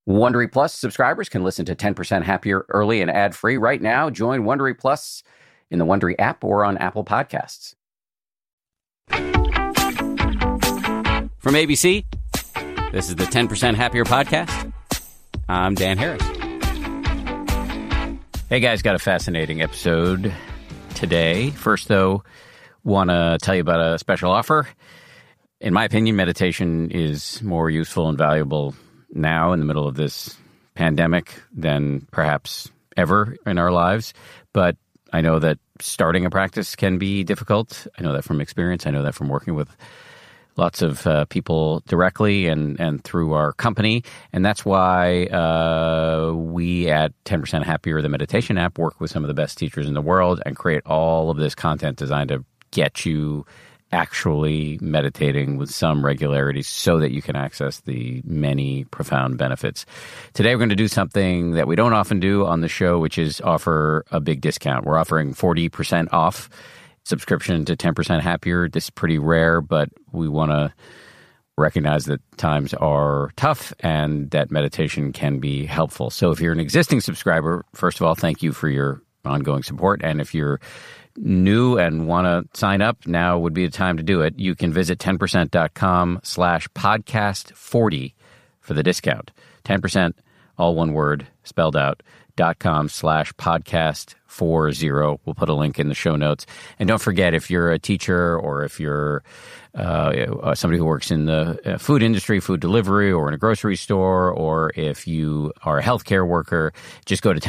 Wondery Plus subscribers can listen to 10% Happier early and ad-free right now. Join Wondery Plus in the Wondery app or on Apple Podcasts. From ABC, this is the 10% Happier podcast. I'm Dan Harris. Hey guys, got a fascinating episode today. First, though, want to tell you about a special offer. In my opinion, meditation is more useful and valuable now in the middle of this pandemic than perhaps ever in our lives. But I know that starting a practice can be difficult. I know that from experience. I know that from working with lots of people directly and through our company. And that's why we at 10% Happier, the meditation app, work with some of the best teachers in the world and create all of this content designed to get you actually meditating with some regularity so that you can access the many profound benefits. Today, we're going to do something that we don't often do on the show, which is offer a big discount. We're offering 40% off subscription to 10% Happier. This is pretty rare, but we want to recognize that times are tough and that meditation can be helpful. So if you're an existing subscriber, first of all, thank you for your ongoing support. And if you're new and want to sign up, now would be the time to do it. You can visit 10%.com/podcast40 for the discount. 10%, all one word, spelled out, .com/podcast40. We'll put a link in the show notes. And don't forget, if you're a teacher or if you're somebody who works in the food industry, food delivery, or in a grocery store, or if you are a healthcare worker, just go to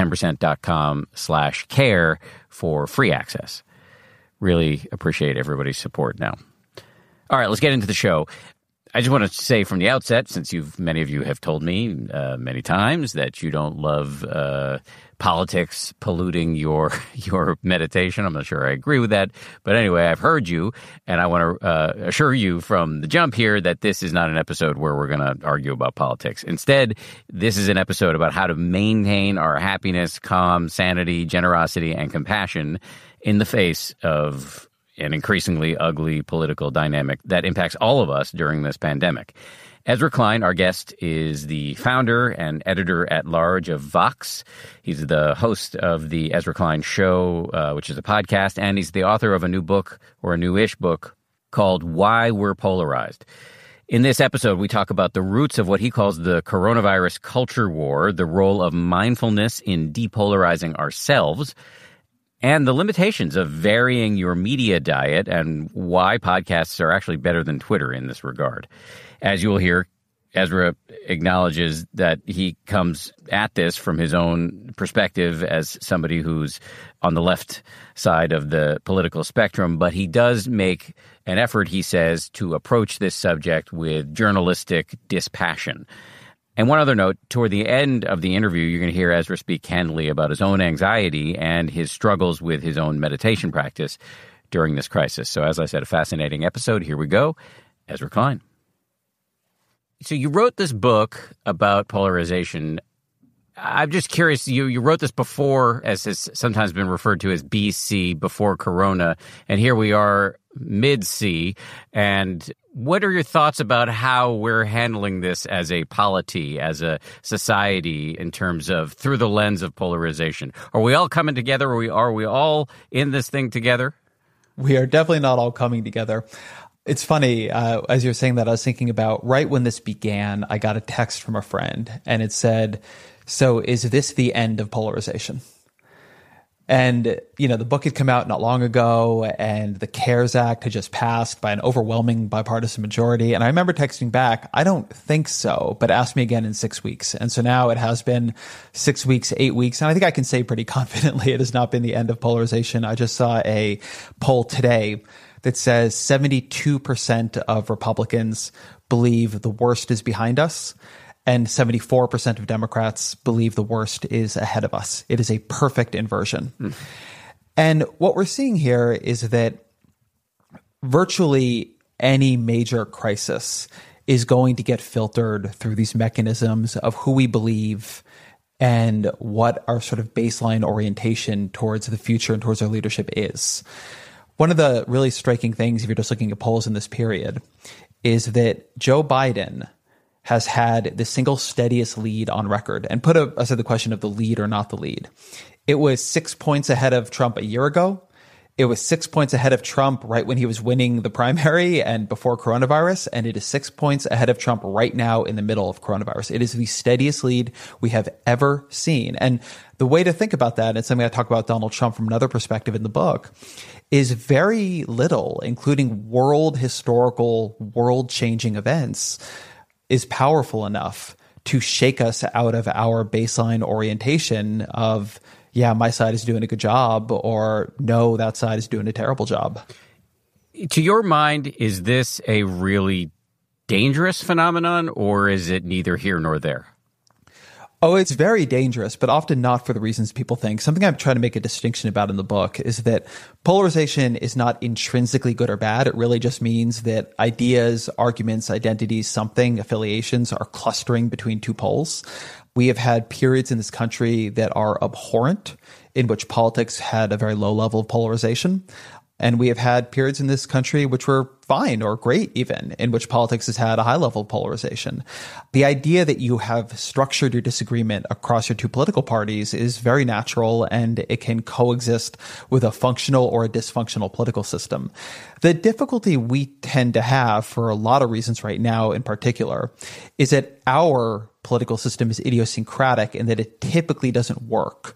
10%.com/care for free access. Really appreciate everybody's support now. All right, let's get into the show. I just want to say from the outset, since many of you have told me many times that you don't love politics polluting your meditation. I'm not sure I agree with that. But anyway, I've heard you, and I want to assure you from the jump here that this is not an episode where we're going to argue about politics. Instead, this is an episode about how to maintain our happiness, calm, sanity, generosity, and compassion in the face of an increasingly ugly political dynamic that impacts all of us during this pandemic. Ezra Klein, our guest, is the founder and editor-at-large of Vox. He's the host of the Ezra Klein Show, which is a podcast, and he's the author of a new book, or a newish book, called Why We're Polarized. In this episode, we talk about the roots of what he calls the coronavirus culture war, the role of mindfulness in depolarizing ourselves, and the limitations of varying your media diet and why podcasts are actually better than Twitter in this regard. As you will hear, Ezra acknowledges that he comes at this from his own perspective as somebody who's on the left side of the political spectrum, but he does make an effort, he says, to approach this subject with journalistic dispassion. And one other note, toward the end of the interview, you're going to hear Ezra speak candidly about his own anxiety and his struggles with his own meditation practice during this crisis. So as I said, a fascinating episode. Here we go. Ezra Klein. So you wrote this book about polarization. I'm just curious, you wrote this before, as has sometimes been referred to as BC, before Corona, and here we are mid-C. And what are your thoughts about how we're handling this as a polity, as a society, in terms of through the lens of polarization? Are we all coming together? Are we all in this thing together? We are definitely not all coming together. It's funny, as you're saying that, I was thinking about right when this began, I got a text from a friend and it said, "So is this the end of polarization?" And, the book had come out not long ago and the CARES Act had just passed by an overwhelming bipartisan majority. And I remember texting back, "I don't think so, but ask me again in 6 weeks." And so now it has been 6 weeks, 8 weeks. And I think I can say pretty confidently it has not been the end of polarization. I just saw a poll today that says 72% of Republicans believe the worst is behind us, and 74% of Democrats believe the worst is ahead of us. It is a perfect inversion. And what we're seeing here is that virtually any major crisis is going to get filtered through these mechanisms of who we believe and what our sort of baseline orientation towards the future and towards our leadership is. One of the really striking things, if you're just looking at polls in this period, is that Joe Biden has had the single steadiest lead on record. And put aside the question of the lead or not the lead. It was 6 points ahead of Trump a year ago. It was 6 points ahead of Trump right when he was winning the primary and before coronavirus. And it is 6 points ahead of Trump right now in the middle of coronavirus. It is the steadiest lead we have ever seen. And the way to think about that, and something I talk about Donald Trump from another perspective in the book, is very little, including world historical, world-changing events, is powerful enough to shake us out of our baseline orientation of, yeah, my side is doing a good job, or no, that side is doing a terrible job. To your mind, is this a really dangerous phenomenon, or is it neither here nor there? Oh, it's very dangerous, but often not for the reasons people think. Something I'm trying to make a distinction about in the book is that polarization is not intrinsically good or bad. It really just means that ideas, arguments, identities, something, affiliations are clustering between two poles. We have had periods in this country that are abhorrent, in which politics had a very low level of polarization. And we have had periods in this country which were fine or great even, in which politics has had a high level of polarization. The idea that you have structured your disagreement across your two political parties is very natural, and it can coexist with a functional or a dysfunctional political system. The difficulty we tend to have, for a lot of reasons right now in particular, is that our political system is idiosyncratic in that it typically doesn't work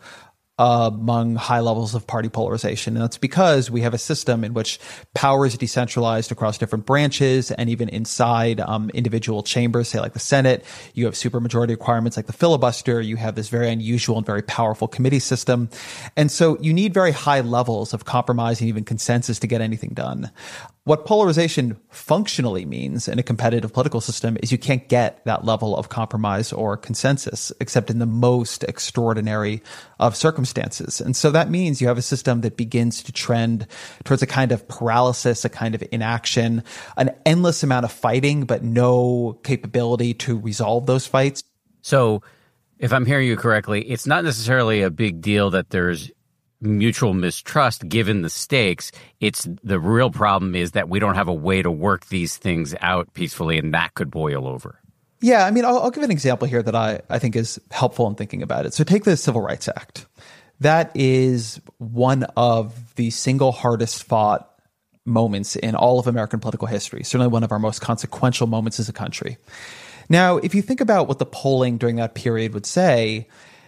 among high levels of party polarization. And that's because we have a system in which power is decentralized across different branches and even inside individual chambers, say like the Senate. You have supermajority requirements like the filibuster. You have this very unusual and very powerful committee system. And so you need very high levels of compromise and even consensus to get anything done. What polarization functionally means in a competitive political system is you can't get that level of compromise or consensus except in the most extraordinary of circumstances. And so that means you have a system that begins to trend towards a kind of paralysis, a kind of inaction, an endless amount of fighting, but no capability to resolve those fights. So if I'm hearing you correctly, it's not necessarily a big deal that there's mutual mistrust given the stakes. It's the real problem is that we don't have a way to work these things out peacefully, and that could boil over. Yeah, I mean, I'll give an example here that I think is helpful in thinking about it. So take the Civil Rights Act. That is one of the single hardest fought moments in all of American political history, certainly one of our most consequential moments as a country. Now, if you think about what the polling during that period would say,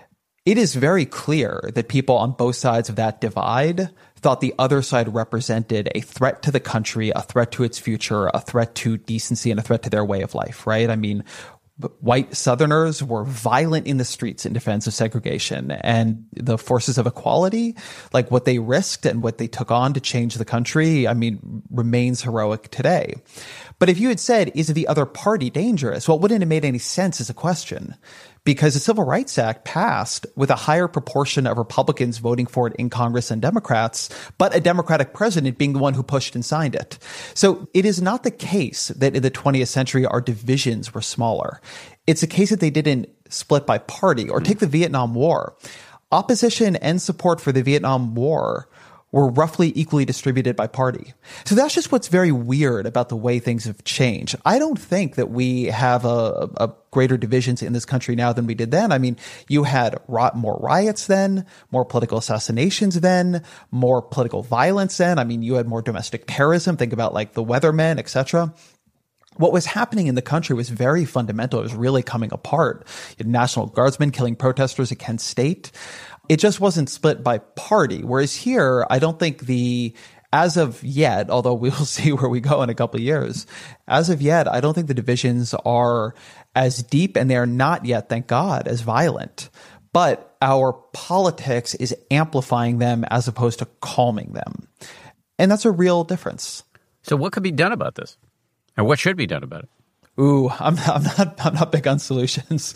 it is very clear that people on both sides of that divide thought the other side represented a threat to the country, a threat to its future, a threat to decency, and a threat to their way of life, right? I mean, white Southerners were violent in the streets in defense of segregation, and the forces of equality, like what they risked and what they took on to change the country, I mean, remains heroic today. But if you had said, is the other party dangerous? Well, it wouldn't have made any sense as a question, because the Civil Rights Act passed with a higher proportion of Republicans voting for it in Congress than Democrats, but a Democratic president being the one who pushed and signed it. So it is not the case that in the 20th century our divisions were smaller. It's a case that they didn't split by party. Or take the Vietnam War. Opposition and support for the Vietnam War were roughly equally distributed by party. So that's just what's very weird about the way things have changed. I don't think that we have a greater divisions in this country now than we did then. I mean, you had more riots then, more political assassinations then, more political violence then. I mean, you had more domestic terrorism. Think about like the Weathermen, etc. What was happening in the country was very fundamental. It was really coming apart. You had National Guardsmen killing protesters at Kent State. It just wasn't split by party. Whereas here, I don't think as of yet, although we will see where we go in a couple of years, as of yet, I don't think the divisions are as deep, and they are not yet, thank God, as violent. But our politics is amplifying them as opposed to calming them. And that's a real difference. So what could be done about this? And what should be done about it? Ooh, I'm not big on solutions.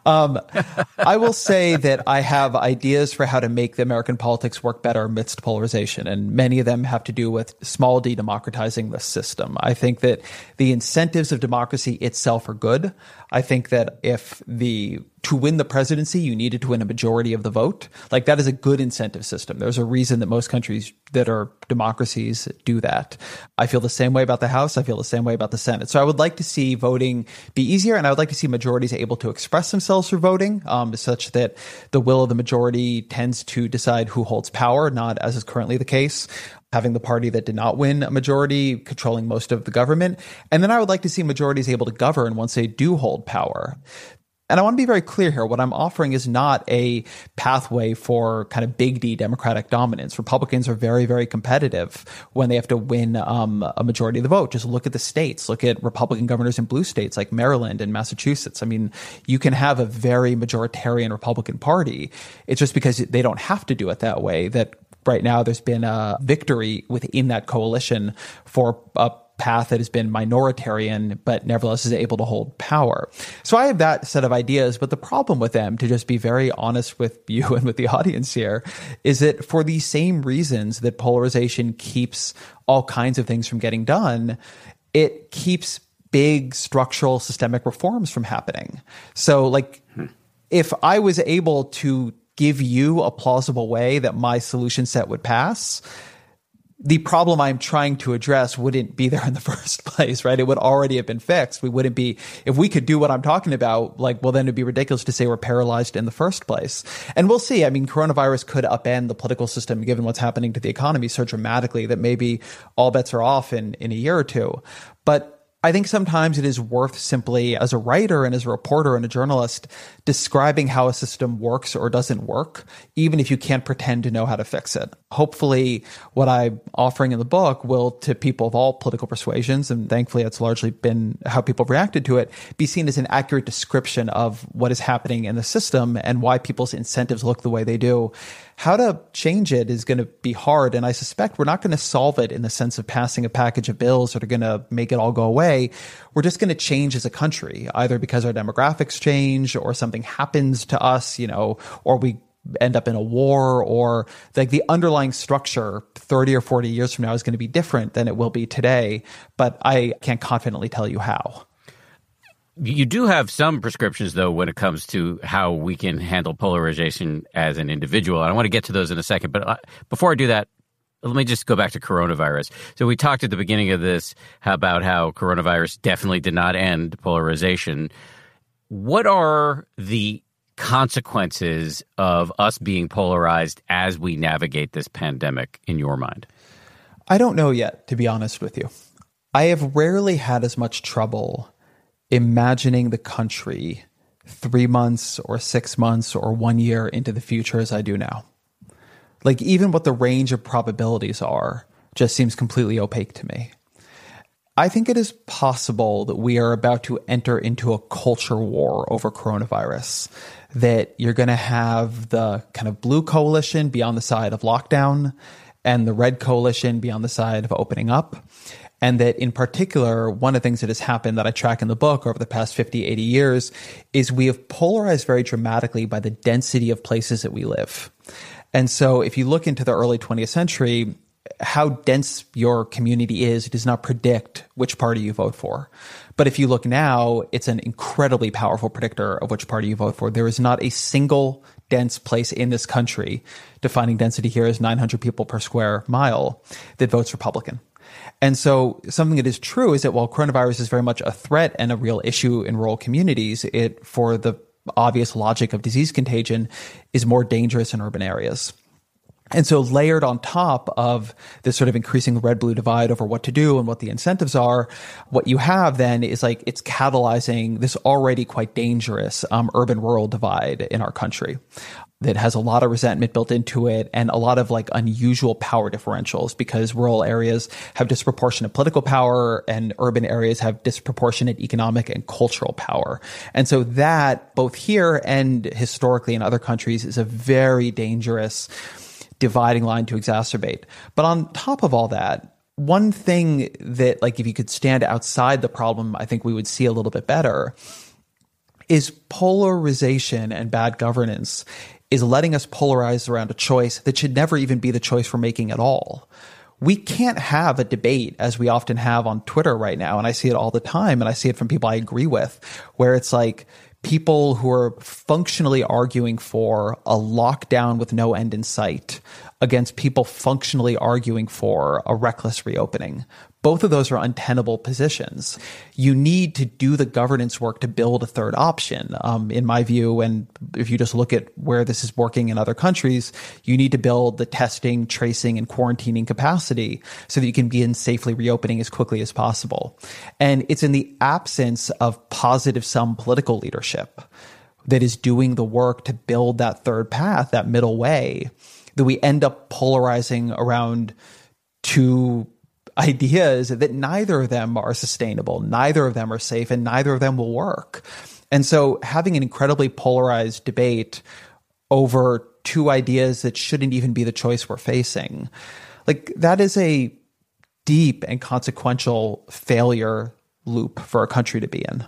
I will say that I have ideas for how to make the American politics work better amidst polarization, and many of them have to do with small d democratizing the system. I think that the incentives of democracy itself are good. I think that if the to win the presidency, you needed to win a majority of the vote. Like, that is a good incentive system. There's a reason that most countries that are democracies do that. I feel the same way about the House. I feel the same way about the Senate. So I would like to see voting be easier, and I would like to see majorities able to express themselves through voting, such that the will of the majority tends to decide who holds power, not as is currently the case, having the party that did not win a majority controlling most of the government. And then I would like to see majorities able to govern once they do hold power. And I want to be very clear here. What I'm offering is not a pathway for kind of big D Democratic dominance. Republicans are very, very competitive when they have to win a majority of the vote. Just look at the states. Look at Republican governors in blue states like Maryland and Massachusetts. I mean, you can have a very majoritarian Republican Party. It's just because they don't have to do it that way that right now there's been a victory within that coalition for a path that has been minoritarian, but nevertheless is able to hold power. So I have that set of ideas, but the problem with them, to just be very honest with you and with the audience here, is that for the same reasons that polarization keeps all kinds of things from getting done, it keeps big structural systemic reforms from happening. So like, if I was able to give you a plausible way that my solution set would pass, the problem I'm trying to address wouldn't be there in the first place, right? It would already have been fixed. We wouldn't be, if we could do what I'm talking about, like, well, then it'd be ridiculous to say we're paralyzed in the first place. And we'll see. I mean, coronavirus could upend the political system given what's happening to the economy so dramatically that maybe all bets are off in a year or two. But I think sometimes it is worth simply, as a writer and as a reporter and a journalist, describing how a system works or doesn't work, even if you can't pretend to know how to fix it. Hopefully, what I'm offering in the book will, to people of all political persuasions, and thankfully it's largely been how people have reacted to it, be seen as an accurate description of what is happening in the system and why people's incentives look the way they do. How to change it is going to be hard, and I suspect we're not going to solve it in the sense of passing a package of bills that are going to make it all go away. We're just going to change as a country, either because our demographics change or something happens to us, or we end up in a war, or like the underlying structure 30 or 40 years from now is going to be different than it will be today, but I can't confidently tell you how. You do have some prescriptions, though, when it comes to how we can handle polarization as an individual. And I want to get to those in a second. But before I do that, let me just go back to coronavirus. So we talked at the beginning of this about how coronavirus definitely did not end polarization. What are the consequences of us being polarized as we navigate this pandemic in your mind? I don't know yet, to be honest with you. I have rarely had as much trouble imagining the country 3 months or 6 months or 1 year into the future as I do now. Like, even what the range of probabilities are just seems completely opaque to me. I think it is possible that we are about to enter into a culture war over coronavirus, that you're going to have the kind of blue coalition be on the side of lockdown and the red coalition be on the side of opening up. And that in particular, one of the things that has happened that I track in the book over the past 50, 80 years is we have polarized very dramatically by the density of places that we live. And so if you look into the early 20th century, how dense your community is does not predict which party you vote for. But if you look now, it's an incredibly powerful predictor of which party you vote for. There is not a single dense place in this country, defining density here as 900 people per square mile, that votes Republican. And so something that is true is that while coronavirus is very much a threat and a real issue in rural communities, it, for the obvious logic of disease contagion, is more dangerous in urban areas. And so layered on top of this sort of increasing red-blue divide over what to do and what the incentives are, what you have then is like it's catalyzing this already quite dangerous urban-rural divide in our country that has a lot of resentment built into it and a lot of like unusual power differentials, because rural areas have disproportionate political power and urban areas have disproportionate economic and cultural power. And so that, both here and historically in other countries, is a very dangerous dividing line to exacerbate. But on top of all that, one thing that, like, if you could stand outside the problem, I think we would see a little bit better, is polarization and bad governance is letting us polarize around a choice that should never even be the choice we're making at all. We can't have a debate, as we often have on Twitter right now, and I see it all the time, and I see it from people I agree with, where it's like people who are functionally arguing for a lockdown with no end in sight against people functionally arguing for a reckless reopening. Both of those are untenable positions. You need to do the governance work to build a third option. In my view, and if you just look at where this is working in other countries, you need to build the testing, tracing, and quarantining capacity so that you can begin safely reopening as quickly as possible. And it's in the absence of positive sum political leadership that is doing the work to build that third path, that middle way, that we end up polarizing around two ideas that neither of them are sustainable, neither of them are safe, and neither of them will work. And so having an incredibly polarized debate over two ideas that shouldn't even be the choice we're facing, like that is a deep and consequential failure loop for a country to be in.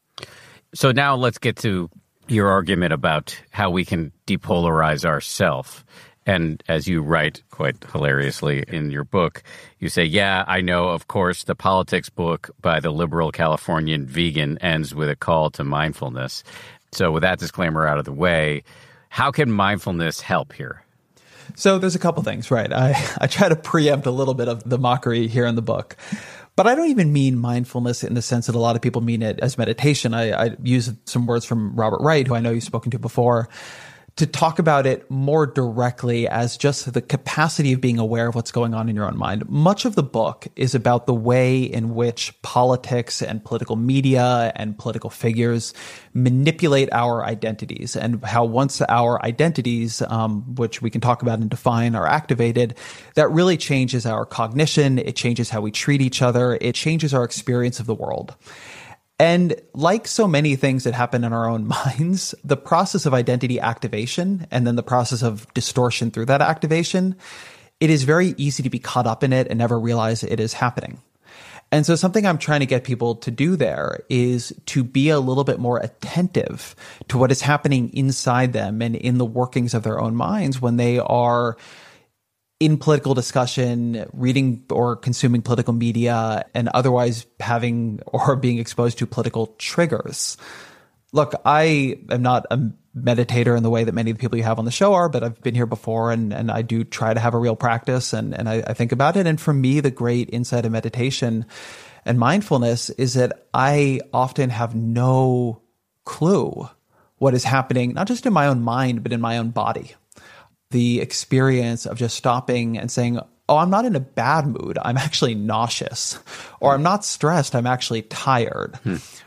So now let's get to your argument about how we can depolarize ourselves. And as you write quite hilariously in your book, you say, yeah, I know, of course, the politics book by the liberal Californian vegan ends with a call to mindfulness. So with that disclaimer out of the way, how can mindfulness help here? So there's a couple things, right? I try to preempt a little bit of the mockery here in the book. But I don't even mean mindfulness in the sense that a lot of people mean it as meditation. I use some words from Robert Wright, who I know you've spoken to before, to talk about it more directly as just the capacity of being aware of what's going on in your own mind. Much of the book is about the way in which politics and political media and political figures manipulate our identities, and how once our identities, which we can talk about and define, are activated, that really changes our cognition, it changes how we treat each other, it changes our experience of the world. And like so many things that happen in our own minds, the process of identity activation and then the process of distortion through that activation, it is very easy to be caught up in it and never realize it is happening. And so something I'm trying to get people to do there is to be a little bit more attentive to what is happening inside them and in the workings of their own minds when they are in political discussion, reading or consuming political media, and otherwise having or being exposed to political triggers. Look, I am not a meditator in the way that many of the people you have on the show are, but I've been here before, and I do try to have a real practice, and I think about it. And for me, the great insight of meditation and mindfulness is that I often have no clue what is happening, not just in my own mind, but in my own body. The experience of just stopping and saying, oh, I'm not in a bad mood, I'm actually nauseous. Or I'm not stressed, I'm actually tired.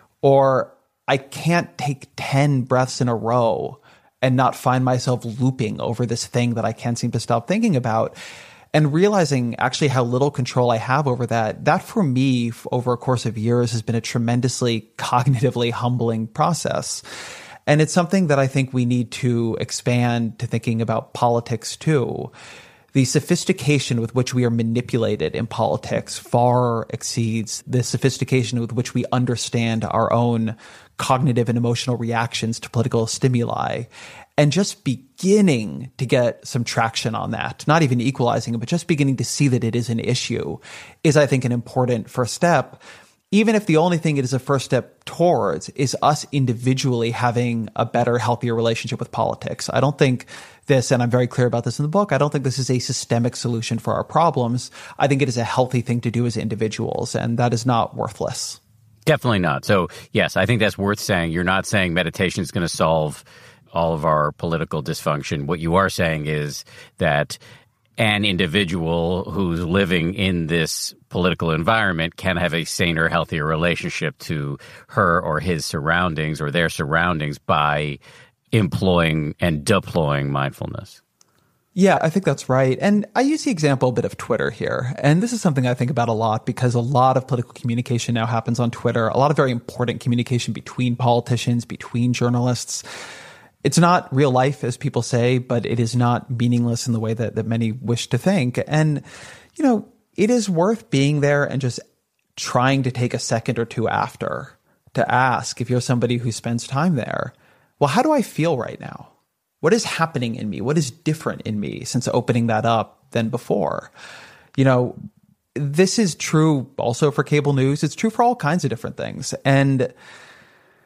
Or I can't take 10 breaths in a row and not find myself looping over this thing that I can't seem to stop thinking about. And realizing actually how little control I have over that for me, over a course of years, has been a tremendously cognitively humbling process. And it's something that I think we need to expand to thinking about politics too. The sophistication with which we are manipulated in politics far exceeds the sophistication with which we understand our own cognitive and emotional reactions to political stimuli. And just beginning to get some traction on that, not even equalizing it, but just beginning to see that it is an issue is, I think, an important first step. Even if the only thing it is a first step towards is us individually having a better, healthier relationship with politics. I don't think this, and I'm very clear about this in the book, I don't think this is a systemic solution for our problems. I think it is a healthy thing to do as individuals, and that is not worthless. Definitely not. So, yes, I think that's worth saying. You're not saying meditation is going to solve all of our political dysfunction. What you are saying is that an individual who's living in this political environment can have a saner, healthier relationship to her or his surroundings or their surroundings by employing and deploying mindfulness. Yeah, I think that's right. And I use the example a bit of Twitter here. And this is something I think about a lot because a lot of political communication now happens on Twitter, a lot of very important communication between politicians, between journalists. It's not real life, as people say, but it is not meaningless in the way that many wish to think. And, you know, it is worth being there and just trying to take a second or two after to ask, if you're somebody who spends time there, well, how do I feel right now? What is happening in me? What is different in me since opening that up than before? You know, this is true also for cable news. It's true for all kinds of different things. And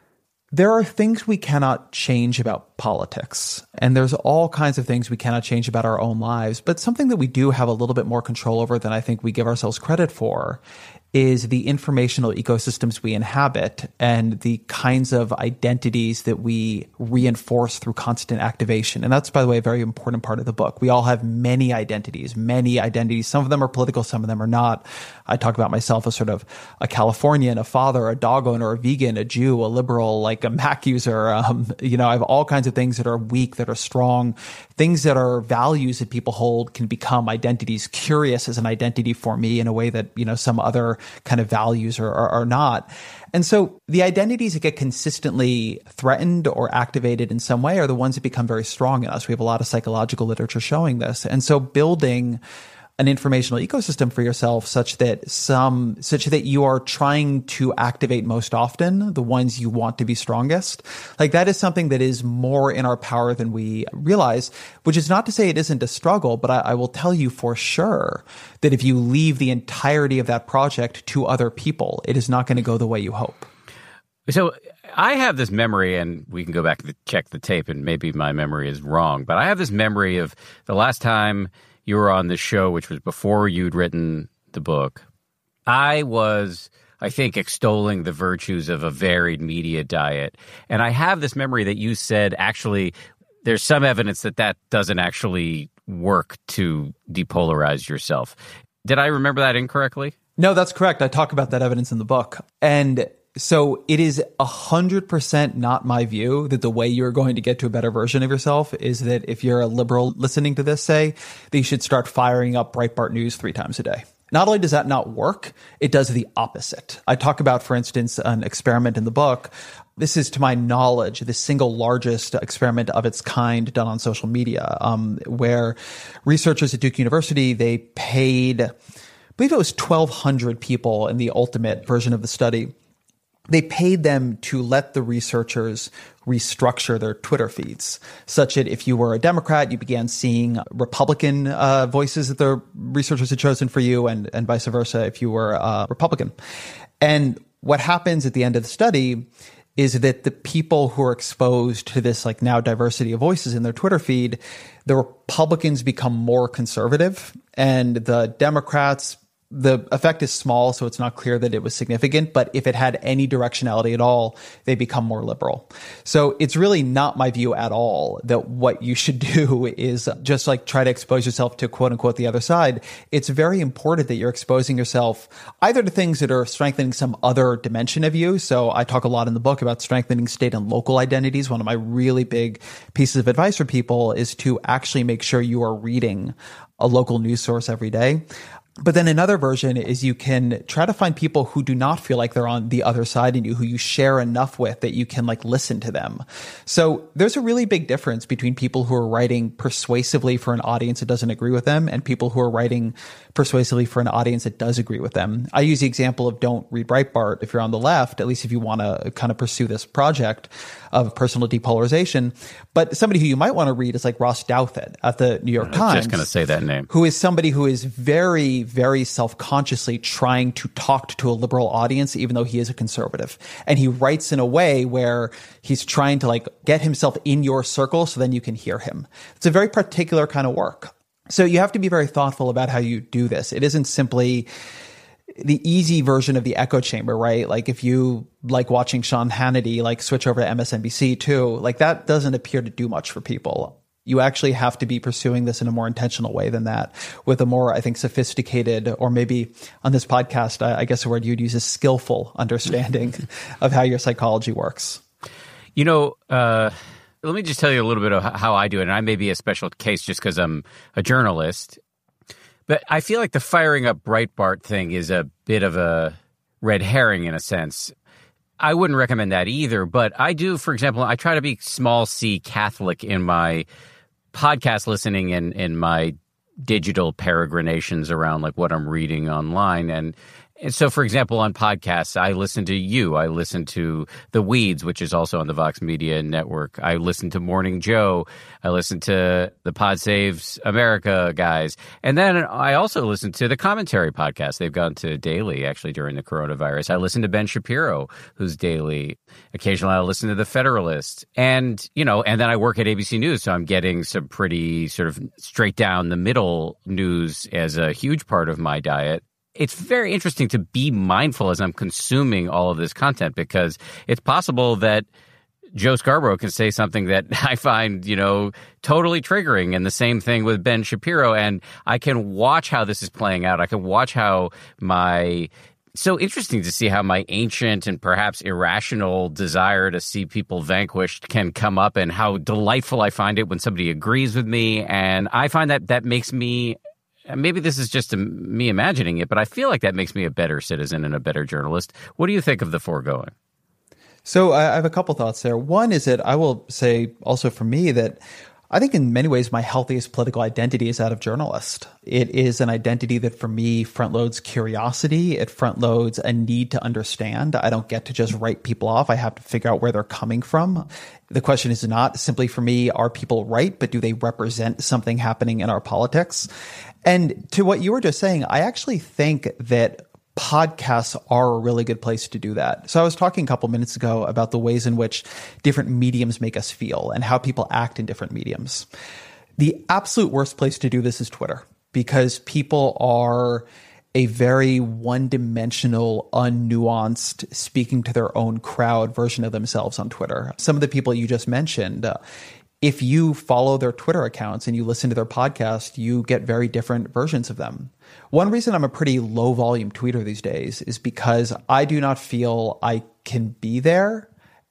There are things we cannot change about politics, and there's all kinds of things we cannot change about our own lives. But something that we do have a little bit more control over than I think we give ourselves credit for is the informational ecosystems we inhabit and the kinds of identities that we reinforce through constant activation. And that's, by the way, a very important part of the book. We all have many identities. Some of them are political, some of them are not. I talk about myself as sort of a Californian, a father, a dog owner, a vegan, a Jew, a liberal, like a Mac user. I have all kinds of things that are weak, that are strong. Things that are values that people hold can become identities. Curious is an identity for me in a way that, some other kind of values are not. And so the identities that get consistently threatened or activated in some way are the ones that become very strong in us. We have a lot of psychological literature showing this. And so building an informational ecosystem for yourself such that you are trying to activate most often the ones you want to be strongest. Like that is something that is more in our power than we realize, which is not to say it isn't a struggle, but I will tell you for sure that if you leave the entirety of that project to other people, it is not going to go the way you hope. So I have this memory, and we can go back and check the tape, and maybe my memory is wrong, but I have this memory of the last time you were on this show, which was before you'd written the book. I was, I think, extolling the virtues of a varied media diet. And I have this memory that you said, actually, there's some evidence that doesn't actually work to depolarize yourself. Did I remember that incorrectly? No, that's correct. I talk about that evidence in the book. And so it is 100% not my view that the way you're going to get to a better version of yourself is that if you're a liberal listening to this, say, that you should start firing up Breitbart News 3 times a day. Not only does that not work, it does the opposite. I talk about, for instance, an experiment in the book. This is, to my knowledge, the single largest experiment of its kind done on social media, where researchers at Duke University, they paid, I believe it was 1,200 people in the ultimate version of the study. They paid them to let the researchers restructure their Twitter feeds such that if you were a Democrat, you began seeing Republican voices that the researchers had chosen for you, and vice versa if you were a Republican. And what happens at the end of the study is that the people who are exposed to this like now diversity of voices in their Twitter feed, the Republicans become more conservative, and the Democrats, the effect is small, so it's not clear that it was significant, but if it had any directionality at all, they become more liberal. So it's really not my view at all that what you should do is just like try to expose yourself to quote unquote the other side. It's very important that you're exposing yourself either to things that are strengthening some other dimension of you. So I talk a lot in the book about strengthening state and local identities. One of my really big pieces of advice for people is to actually make sure you are reading a local news source every day. But then another version is you can try to find people who do not feel like they're on the other side in you, who you share enough with that you can like listen to them. So there's a really big difference between people who are writing persuasively for an audience that doesn't agree with them and people who are writing persuasively for an audience that does agree with them. I use the example of don't read Breitbart if you're on the left, at least if you want to kind of pursue this project of personal depolarization. But somebody who you might want to read is like Ross Douthat at the New York Times. I was just going to say that name. Who is somebody who is very, very self-consciously trying to talk to a liberal audience, even though he is a conservative. And he writes in a way where he's trying to like get himself in your circle so then you can hear him. It's a very particular kind of work. So you have to be very thoughtful about how you do this. It isn't simply the easy version of the echo chamber, right? Like if you like watching Sean Hannity, like switch over to MSNBC too, like that doesn't appear to do much for people. You actually have to be pursuing this in a more intentional way than that, with a more, I think, sophisticated, or maybe on this podcast, I guess the word you'd use is skillful understanding of how your psychology works. You know, let me just tell you a little bit of how I do it. And I may be a special case just because I'm a journalist. But I feel like the firing up Breitbart thing is a bit of a red herring in a sense. I wouldn't recommend that either. But I do, for example, I try to be small c Catholic in my podcast listening and in my digital peregrinations around like what I'm reading online. And so, for example, on podcasts, I listen to you. I listen to The Weeds, which is also on the Vox Media Network. I listen to Morning Joe. I listen to the Pod Saves America guys. And then I also listen to the Commentary podcast. They've gone to daily, actually, during the coronavirus. I listen to Ben Shapiro, who's daily. Occasionally, I'll listen to The Federalist. And, and then I work at ABC News, so I'm getting some pretty sort of straight down the middle news as a huge part of my diet. It's very interesting to be mindful as I'm consuming all of this content, because it's possible that Joe Scarborough can say something that I find, totally triggering, and the same thing with Ben Shapiro. And I can watch how this is playing out. I can watch how so interesting to see how my ancient and perhaps irrational desire to see people vanquished can come up, and how delightful I find it when somebody agrees with me. And I find that makes me, maybe this is just me imagining it, but I feel like that makes me a better citizen and a better journalist. What do you think of the foregoing? So I have a couple thoughts there. One is that I will say also for me that I think in many ways my healthiest political identity is that of journalist. It is an identity that for me front loads curiosity. It front loads a need to understand. I don't get to just write people off. I have to figure out where they're coming from. The question is not simply for me, are people right, but do they represent something happening in our politics? And to what you were just saying, I actually think that podcasts are a really good place to do that. So I was talking a couple minutes ago about the ways in which different mediums make us feel and how people act in different mediums. The absolute worst place to do this is Twitter, because people are a very one-dimensional, unnuanced, speaking to their own crowd version of themselves on Twitter. Some of the people you just mentioned, if you follow their Twitter accounts and you listen to their podcast, you get very different versions of them. One reason I'm a pretty low volume tweeter these days is because I do not feel I can be there.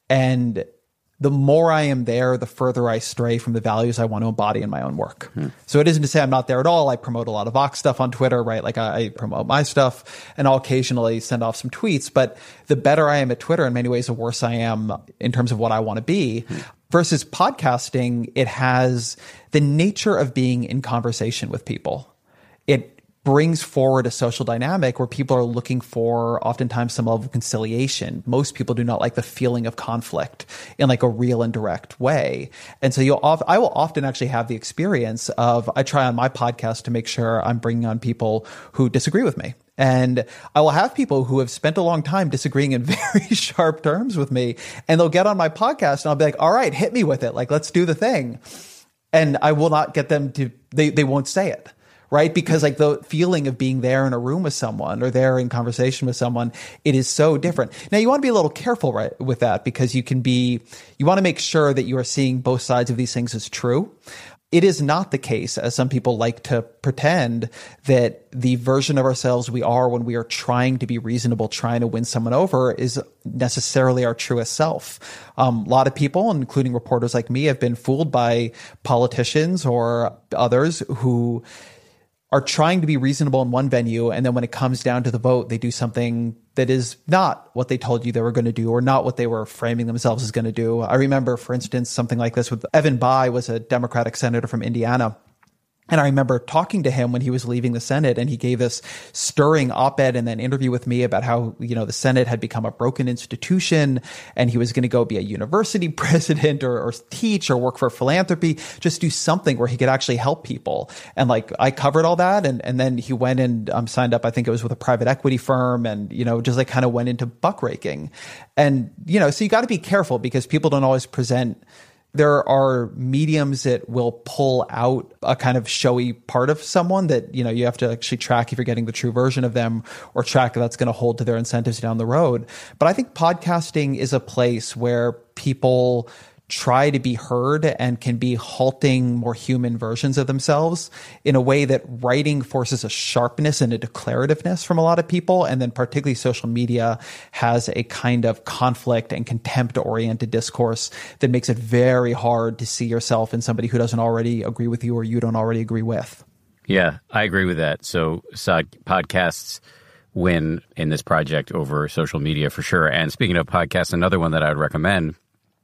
And the more I am there, the further I stray from the values I want to embody in my own work. So it isn't to say I'm not there at all. I promote a lot of Vox stuff on Twitter, right? Like I promote my stuff and I'll occasionally send off some tweets. But the better I am at Twitter, in many ways, the worse I am in terms of what I want to be. Versus podcasting, it has the nature of being in conversation with people. It brings forward a social dynamic where people are looking for oftentimes some level of conciliation. Most people do not like the feeling of conflict in like a real and direct way. And so I will often actually have the experience of, I try on my podcast to make sure I'm bringing on people who disagree with me. And I will have people who have spent a long time disagreeing in very sharp terms with me, and they'll get on my podcast and I'll be like, all right, hit me with it. Like, let's do the thing. And I will not get them to, they won't say it. Right? Because like the feeling of being there in a room with someone or there in conversation with someone, it is so different. Now you want to be a little careful with that, because you want to make sure that you are seeing both sides of these things as true. It is not the case, as some people like to pretend, that the version of ourselves we are when we are trying to be reasonable, trying to win someone over, is necessarily our truest self. A lot of people, including reporters like me, have been fooled by politicians or others who are trying to be reasonable in one venue, and then when it comes down to the vote, they do something that is not what they told you they were going to do, or not what they were framing themselves as going to do. I remember, for instance, something like this with Evan Bayh, was a Democratic senator from Indiana. And I remember talking to him when he was leaving the Senate, and he gave this stirring op-ed and then interview with me about how, the Senate had become a broken institution and he was going to go be a university president or teach or work for philanthropy, just do something where he could actually help people. And like, I covered all that. And then he went and signed up, I think it was with a private equity firm, and, just like kind of went into buckraking. And, so you got to be careful, because people don't always present. There are mediums that will pull out a kind of showy part of someone that, you have to actually track if you're getting the true version of them, or track that's going to hold to their incentives down the road. But I think podcasting is a place where people try to be heard and can be halting, more human versions of themselves in a way that writing forces a sharpness and a declarativeness from a lot of people. And then particularly social media has a kind of conflict and contempt-oriented discourse that makes it very hard to see yourself in somebody who doesn't already agree with you or you don't already agree with. Yeah, I agree with that. So podcasts win in this project over social media for sure. And speaking of podcasts, another one that I would recommend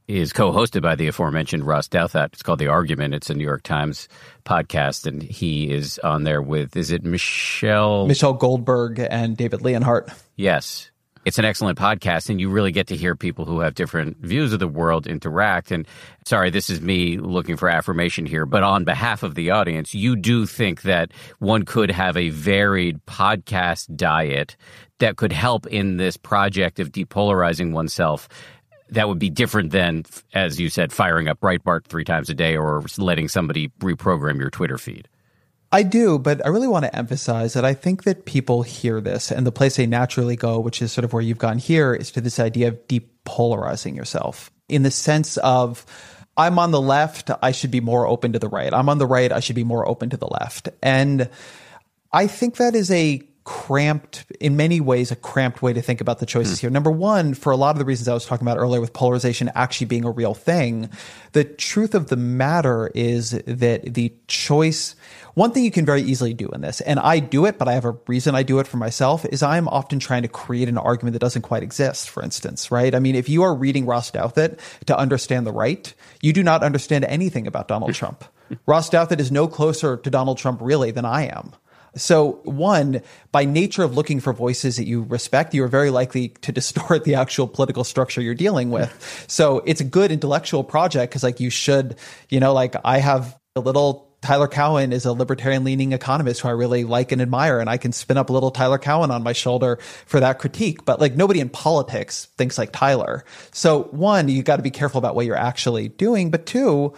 is co-hosted by the aforementioned Ross Douthat. It's called The Argument. It's a New York Times podcast, and he is on there with, is it Michelle Goldberg and David Leonhardt? Yes. It's an excellent podcast, and you really get to hear people who have different views of the world interact. And sorry, this is me looking for affirmation here, but on behalf of the audience, you do think that one could have a varied podcast diet that could help in this project of depolarizing oneself that would be different than, as you said, firing up Breitbart 3 times a day or letting somebody reprogram your Twitter feed. I do, but I really want to emphasize that I think that people hear this, and the place they naturally go, which is sort of where you've gone here, is to this idea of depolarizing yourself in the sense of, I'm on the left, I should be more open to the right. I'm on the right, I should be more open to the left. And I think that is in many ways, a cramped way to think about the choices here. Number one, for a lot of the reasons I was talking about earlier with polarization actually being a real thing, the truth of the matter is that the choice, one thing you can very easily do in this, and I do it, but I have a reason I do it for myself, is I'm often trying to create an argument that doesn't quite exist, for instance, right? I mean, if you are reading Ross Douthat to understand the right, you do not understand anything about Donald Trump. Ross Douthat is no closer to Donald Trump really than I am. So one, by nature of looking for voices that you respect, you are very likely to distort the actual political structure you're dealing with. So it's a good intellectual project because like you should, I have a little Tyler Cowen is a libertarian leaning economist who I really like and admire. And I can spin up a little Tyler Cowen on my shoulder for that critique. But like nobody in politics thinks like Tyler. So one, you got to be careful about what you're actually doing. But two,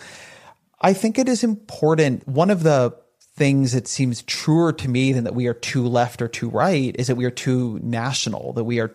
I think it is important. One of the things that seems truer to me than that we are too left or too right is that we are too national, that we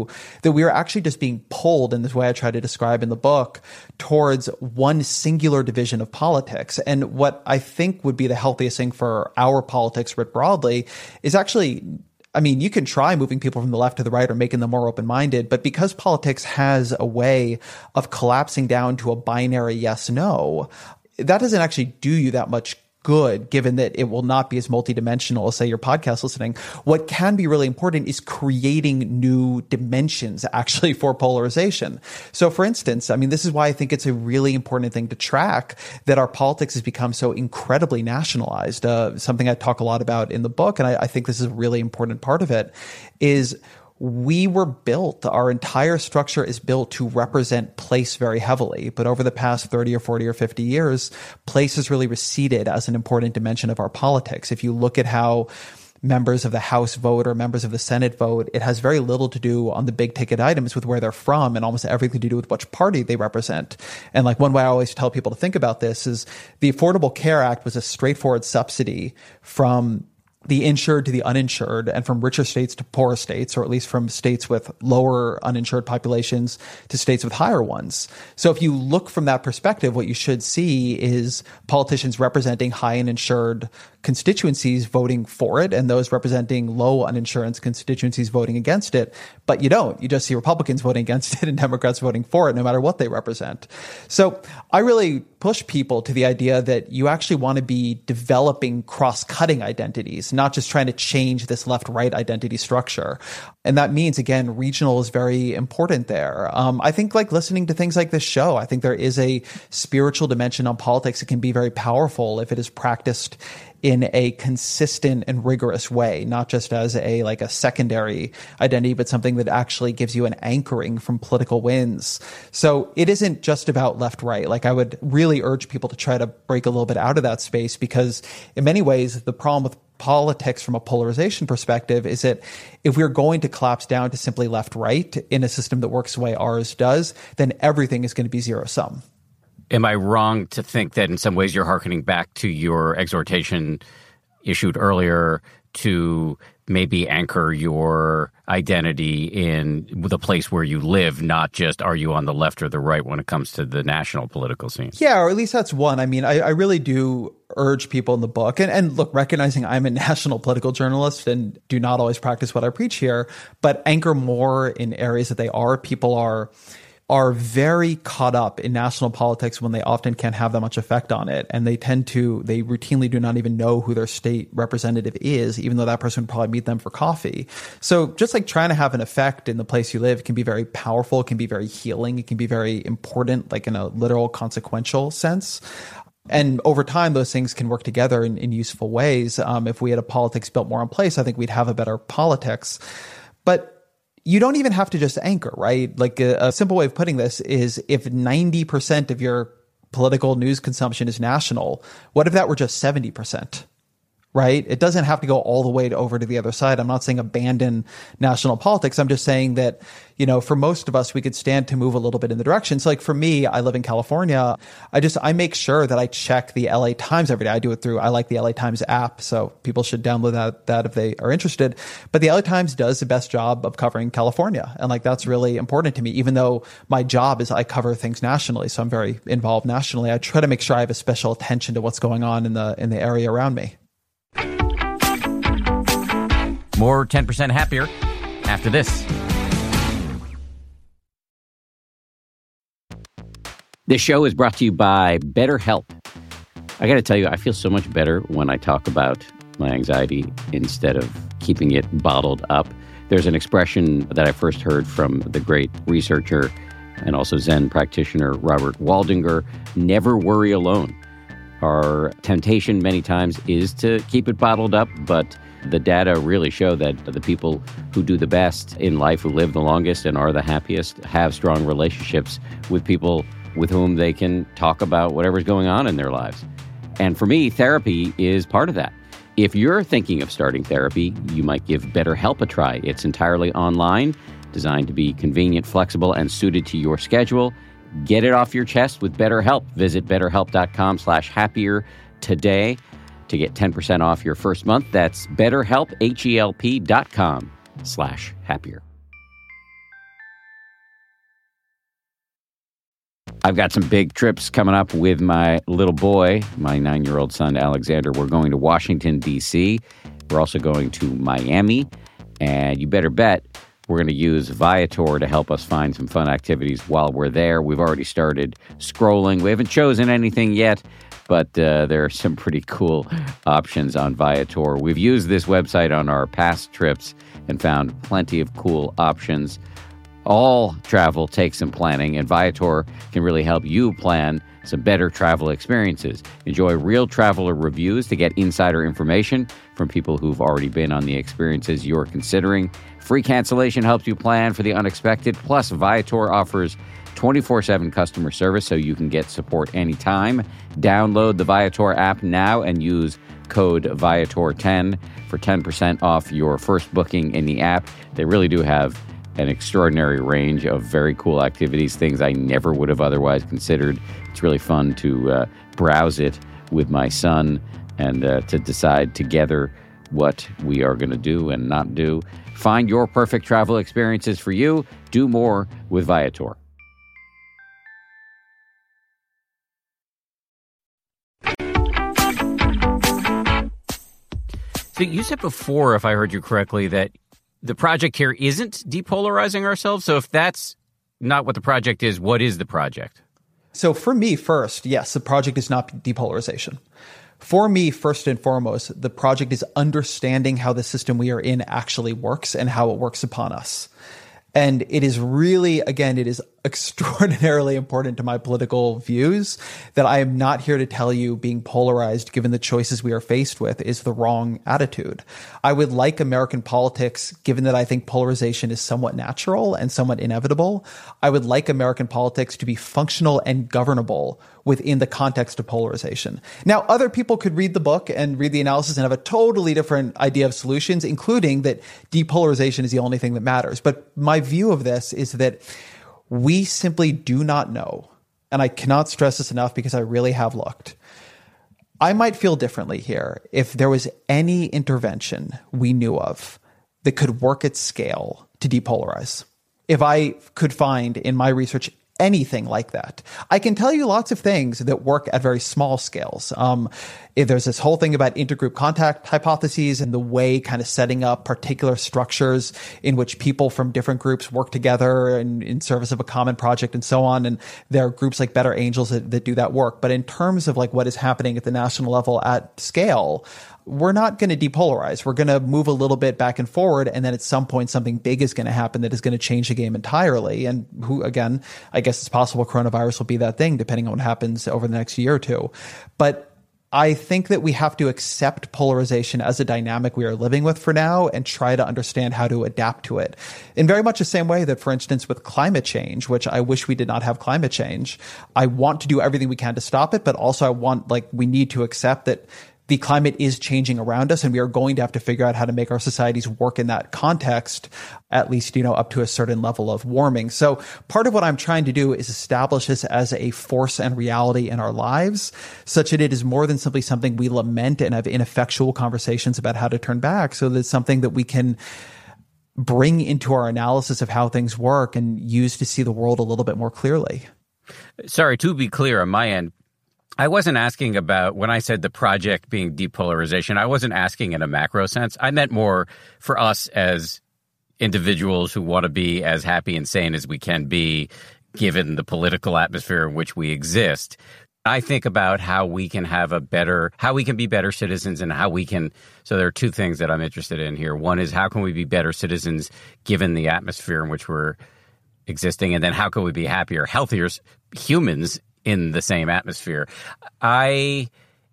are actually just being pulled in this way I try to describe in the book towards one singular division of politics. And what I think would be the healthiest thing for our politics writ broadly is actually, I mean, you can try moving people from the left to the right or making them more open-minded, but because politics has a way of collapsing down to a binary yes-no, that doesn't actually do you that much good, given that it will not be as multidimensional as, say, your podcast listening. What can be really important is creating new dimensions actually for polarization. So, for instance, I mean, this is why I think it's a really important thing to track that our politics has become so incredibly nationalized. Something I talk a lot about in the book, and I think this is a really important part of it, is we were built, our entire structure is built to represent place very heavily. But over the past 30 or 40 or 50 years, place has really receded as an important dimension of our politics. If you look at how members of the House vote or members of the Senate vote, it has very little to do on the big ticket items with where they're from and almost everything to do with which party they represent. And like one way I always tell people to think about this is the Affordable Care Act was a straightforward subsidy from the insured to the uninsured, and from richer states to poorer states, or at least from states with lower uninsured populations to states with higher ones. So if you look from that perspective, what you should see is politicians representing high uninsured constituencies voting for it and those representing low uninsurance constituencies voting against it. But you don't. You just see Republicans voting against it and Democrats voting for it, no matter what they represent. So I really push people to the idea that you actually want to be developing cross-cutting identities, not just trying to change this left-right identity structure. And that means, again, regional is very important there. I think like listening to things like this show, I think there is a spiritual dimension on politics that can be very powerful if it is practiced in a consistent and rigorous way, not just as a secondary identity, but something that actually gives you an anchoring from political winds. So it isn't just about left, right. Like I would really urge people to try to break a little bit out of that space, because in many ways, the problem with politics from a polarization perspective is that if we're going to collapse down to simply left, right in a system that works the way ours does, then everything is going to be zero sum. Am I wrong to think that in some ways you're hearkening back to your exhortation issued earlier to maybe anchor your identity in the place where you live, not just are you on the left or the right when it comes to the national political scene? Yeah, or at least that's one. I mean, I really do urge people in the book, and look, recognizing I'm a national political journalist and do not always practice what I preach here, but anchor more in areas that they are. People are are very caught up in national politics when they often can't have that much effect on it. And they routinely do not even know who their state representative is, even though that person would probably meet them for coffee. So just like trying to have an effect in the place you live can be very powerful, it can be very healing, it can be very important, like in a literal consequential sense. And over time, those things can work together in useful ways. If we had a politics built more in place, I think we'd have a better politics. But you don't even have to just anchor, right? Like a simple way of putting this is if 90% of your political news consumption is national, what if that were just 70%? Right? It doesn't have to go all the way over to the other side. I'm not saying abandon national politics. I'm just saying that, for most of us, we could stand to move a little bit in the direction. So like for me, I live in California. I make sure that I check the LA Times every day. I like the LA Times app. So people should download that if they are interested. But the LA Times does the best job of covering California. And like, that's really important to me, even though my job is I cover things nationally. So I'm very involved nationally. I try to make sure I have a special attention to what's going on in the area around me. More 10% happier after this. This show is brought to you by BetterHelp. I got to tell you, I feel so much better when I talk about my anxiety instead of keeping it bottled up. There's an expression that I first heard from the great researcher and also Zen practitioner Robert Waldinger, never worry alone. Our temptation many times is to keep it bottled up, but the data really show that the people who do the best in life, who live the longest and are the happiest, have strong relationships with people with whom they can talk about whatever's going on in their lives. And for me, therapy is part of that. If you're thinking of starting therapy, you might give BetterHelp a try. It's entirely online, designed to be convenient, flexible, and suited to your schedule. Get it off your chest with BetterHelp. Visit BetterHelp.com/happier today to get 10% off your first month. That's BetterHelp, HELP.com/happier. I've got some big trips coming up with my little boy, my 9-year-old son, Alexander. We're going to Washington, D.C. We're also going to Miami. And you better bet we're going to use Viator to help us find some fun activities while we're there. We've already started scrolling. We haven't chosen anything yet, but there are some pretty cool options on Viator. We've used this website on our past trips and found plenty of cool options. All travel takes some planning, and Viator can really help you plan some better travel experiences. Enjoy real traveler reviews to get insider information from people who've already been on the experiences you're considering. Free cancellation helps you plan for the unexpected. Plus, Viator offers 24/7 customer service so you can get support anytime. Download the Viator app now and use code Viator10 for 10% off your first booking in the app. They really do have an extraordinary range of very cool activities, things I never would have otherwise considered. It's really fun to browse it with my son and to decide together what we are going to do and not do. Find your perfect travel experiences for you. Do more with Viator. So you said before, if I heard you correctly, that the project here isn't depolarizing ourselves. So if that's not what the project is, what is the project? So for me, first, yes, the project is not depolarization. For me, first and foremost, the project is understanding how the system we are in actually works and how it works upon us. And it is really, again, it is extraordinarily important to my political views that I am not here to tell you being polarized, given the choices we are faced with, is the wrong attitude. I would like American politics, given that I think polarization is somewhat natural and somewhat inevitable, I would like American politics to be functional and governable within the context of polarization. Now, other people could read the book and read the analysis and have a totally different idea of solutions, including that depolarization is the only thing that matters. But my view of this is that we simply do not know, and I cannot stress this enough because I really have looked. I might feel differently here if there was any intervention we knew of that could work at scale to depolarize. If I could find in my research anything like that. I can tell you lots of things that work at very small scales. There's this whole thing about intergroup contact hypotheses and the way kind of setting up particular structures in which people from different groups work together in service of a common project and so on. And there are groups like Better Angels that do that work. But in terms of like what is happening at the national level at scale, we're not going to depolarize. We're going to move a little bit back and forward. And then at some point, something big is going to happen that is going to change the game entirely. And again, I guess it's possible coronavirus will be that thing, depending on what happens over the next year or two. But I think that we have to accept polarization as a dynamic we are living with for now and try to understand how to adapt to it. In very much the same way that, for instance, with climate change, which I wish we did not have climate change, I want to do everything we can to stop it, but also we need to accept that the climate is changing around us, and we are going to have to figure out how to make our societies work in that context, at least, up to a certain level of warming. So part of what I'm trying to do is establish this as a force and reality in our lives, such that it is more than simply something we lament and have ineffectual conversations about how to turn back, so that it's something that we can bring into our analysis of how things work and use to see the world a little bit more clearly. Sorry, to be clear on my end, I wasn't asking about, when I said the project being depolarization, I wasn't asking in a macro sense. I meant more for us as individuals who want to be as happy and sane as we can be, given the political atmosphere in which we exist. I think about how we can be better citizens and how we can, so there are two things that I'm interested in here. One is, how can we be better citizens given the atmosphere in which we're existing? And then how can we be happier, healthier humans in the same atmosphere? I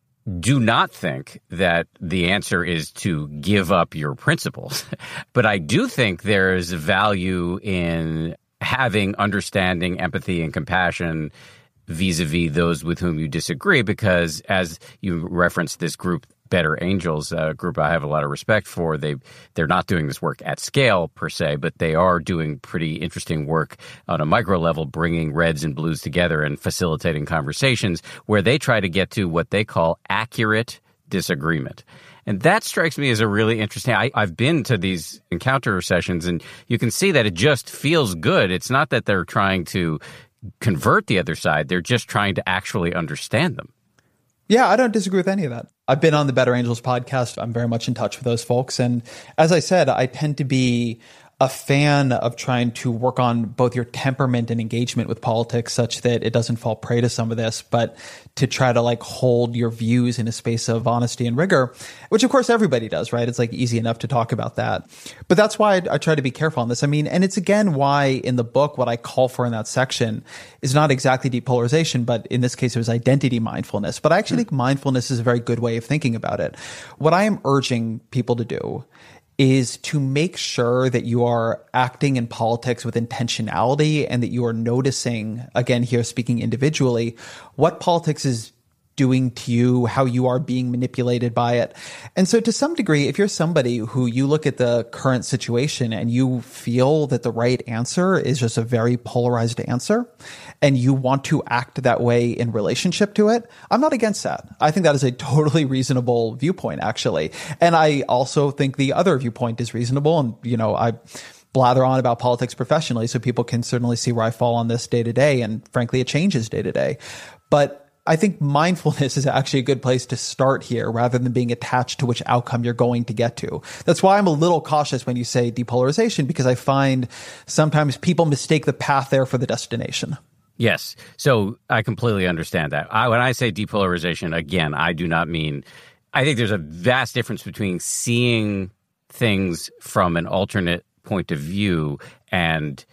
do not think that the answer is to give up your principles, but I do think there is value in having understanding, empathy, and compassion vis-a-vis those with whom you disagree, because as you referenced this group, Better Angels, a group I have a lot of respect for, they're not doing this work at scale per se, but they are doing pretty interesting work on a micro level, bringing reds and blues together and facilitating conversations where they try to get to what they call accurate disagreement. And that strikes me as a really interesting. I've been to these encounter sessions, and you can see that it just feels good. It's not that they're trying to convert the other side. They're just trying to actually understand them. Yeah, I don't disagree with any of that. I've been on the Better Angels podcast. I'm very much in touch with those folks. And as I said, I tend to be a fan of trying to work on both your temperament and engagement with politics such that it doesn't fall prey to some of this, but to try to hold your views in a space of honesty and rigor, which of course everybody does, right? It's easy enough to talk about that. But that's why I try to be careful on this. I mean, and it's again why in the book, what I call for in that section is not exactly depolarization, but in this case, it was identity mindfulness. But I actually think mindfulness is a very good way of thinking about it. What I am urging people to do is to make sure that you are acting in politics with intentionality and that you are noticing, again, here speaking individually, what politics is doing to you, how you are being manipulated by it. And so to some degree, if you're somebody who you look at the current situation and you feel that the right answer is just a very polarized answer and you want to act that way in relationship to it, I'm not against that. I think that is a totally reasonable viewpoint, actually. And I also think the other viewpoint is reasonable. And, I blather on about politics professionally, so people can certainly see where I fall on this day to day. And frankly, it changes day to day. But I think mindfulness is actually a good place to start here rather than being attached to which outcome you're going to get to. That's why I'm a little cautious when you say depolarization, because I find sometimes people mistake the path there for the destination. Yes. So I completely understand that. When I say depolarization, again, I do not mean – I think there's a vast difference between seeing things from an alternate point of view and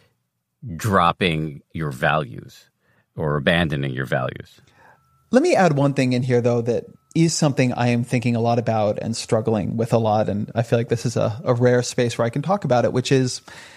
dropping your values or abandoning your values. Let me add one thing in here, though, that is something I am thinking a lot about and struggling with a lot. And I feel like this is a rare space where I can talk about it, which is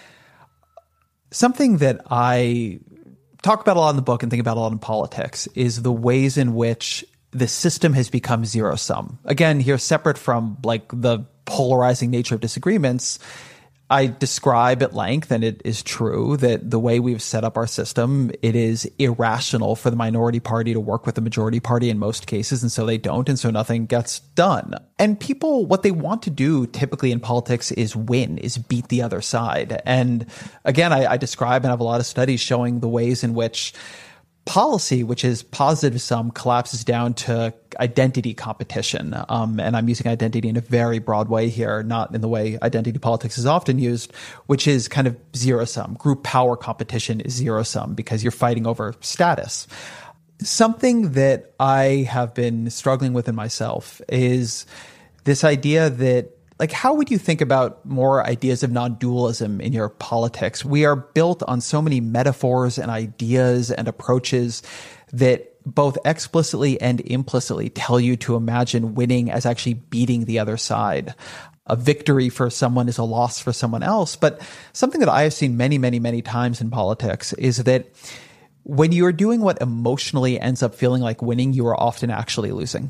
something that I talk about a lot in the book and think about a lot in politics, is the ways in which the system has become zero sum. Again, here, separate from the polarizing nature of disagreements, I describe at length, and it is true, that the way we've set up our system, it is irrational for the minority party to work with the majority party in most cases, and so they don't, and so nothing gets done. And people, what they want to do typically in politics is win, is beat the other side. And again, I describe and have a lot of studies showing the ways in which policy, which is positive to some, collapses down to identity competition. And I'm using identity in a very broad way here, not in the way identity politics is often used, which is kind of zero sum. Group power competition is zero sum because you're fighting over status. Something that I have been struggling with in myself is this idea that, like, how would you think about more ideas of non-dualism in your politics? We are built on so many metaphors and ideas and approaches that both explicitly and implicitly tell you to imagine winning as actually beating the other side. A victory for someone is a loss for someone else. But something that I have seen many, many, many times in politics is that when you are doing what emotionally ends up feeling like winning, you are often actually losing.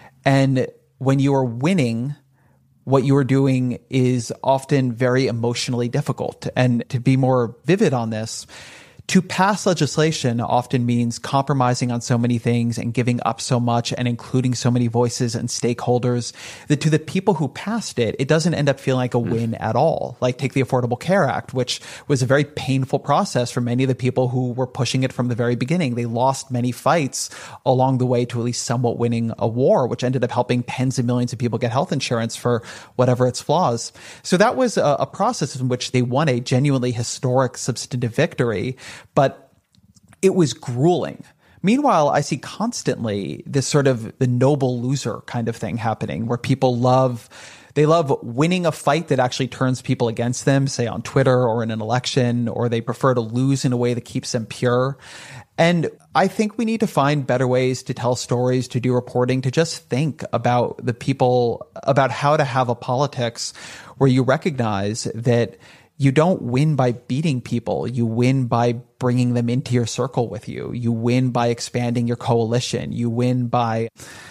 And when you are winning, what you are doing is often very emotionally difficult. And to be more vivid on this, to pass legislation often means compromising on so many things and giving up so much and including so many voices and stakeholders that to the people who passed it, it doesn't end up feeling like a win at all. Like take the Affordable Care Act, which was a very painful process for many of the people who were pushing it from the very beginning. They lost many fights along the way to at least somewhat winning a war, which ended up helping tens of millions of people get health insurance for whatever its flaws. So that was a process in which they won a genuinely historic substantive victory. But it was grueling. Meanwhile, I see constantly this sort of the noble loser kind of thing happening where people love winning a fight that actually turns people against them, say on Twitter or in an election, or they prefer to lose in a way that keeps them pure. And I think we need to find better ways to tell stories, to do reporting, to just think about the people, about how to have a politics where you recognize that you don't win by beating people. You win by bringing them into your circle with you. You win by expanding your coalition. You win by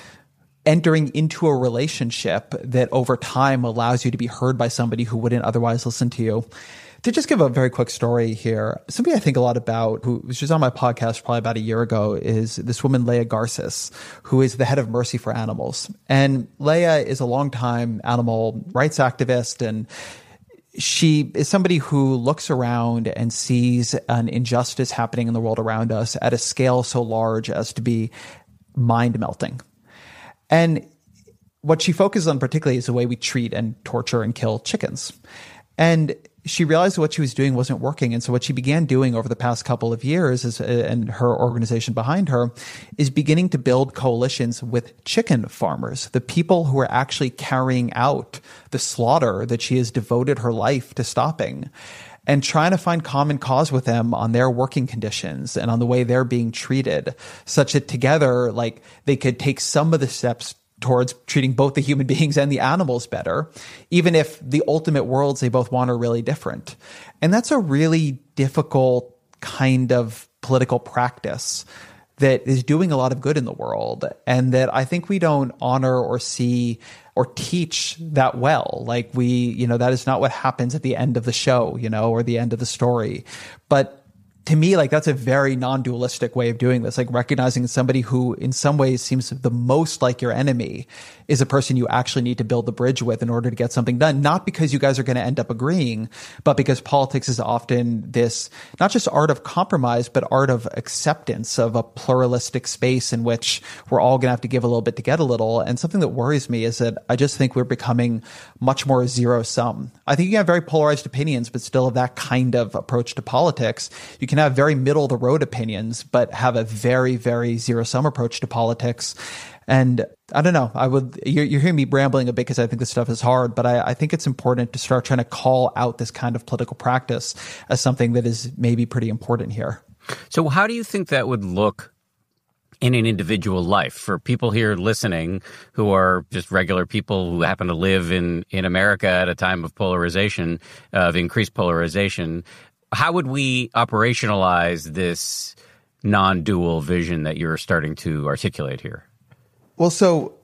entering into a relationship that over time allows you to be heard by somebody who wouldn't otherwise listen to you. To just give a very quick story here, somebody I think a lot about, who was just on my podcast probably about a year ago, is this woman, Leah Garces, who is the head of Mercy for Animals. And Leah is a longtime animal rights activist, and she is somebody who looks around and sees an injustice happening in the world around us at a scale so large as to be mind-melting. And what she focuses on particularly is the way we treat and torture and kill chickens. And she realized what she was doing wasn't working. And so what she began doing over the past couple of years and her organization behind her is beginning to build coalitions with chicken farmers, the people who are actually carrying out the slaughter that she has devoted her life to stopping, and trying to find common cause with them on their working conditions and on the way they're being treated, such that together, like, they could take some of the steps towards treating both the human beings and the animals better, even if the ultimate worlds they both want are really different. And that's a really difficult kind of political practice that is doing a lot of good in the world, and that I think we don't honor or see or teach that well. Like that is not what happens at the end of the show, or the end of the story. But to me, like, that's a very non-dualistic way of doing this, like recognizing somebody who in some ways seems the most like your enemy is a person you actually need to build the bridge with in order to get something done. Not because you guys are going to end up agreeing, but because politics is often this, not just art of compromise, but art of acceptance of a pluralistic space in which we're all going to have to give a little bit to get a little. And something that worries me is that I just think we're becoming much more zero sum. I think you can have very polarized opinions, but still have that kind of approach to politics. You can have very middle of the road opinions, but have a very, very zero sum approach to politics. And I don't know, you're hearing me rambling a bit because I think this stuff is hard, but I think it's important to start trying to call out this kind of political practice as something that is maybe pretty important here. So how do you think that would look in an individual life for people here listening who are just regular people who happen to live in America at a time of polarization, of increased polarization? How would we operationalize this non-dual vision that you're starting to articulate here? Well, so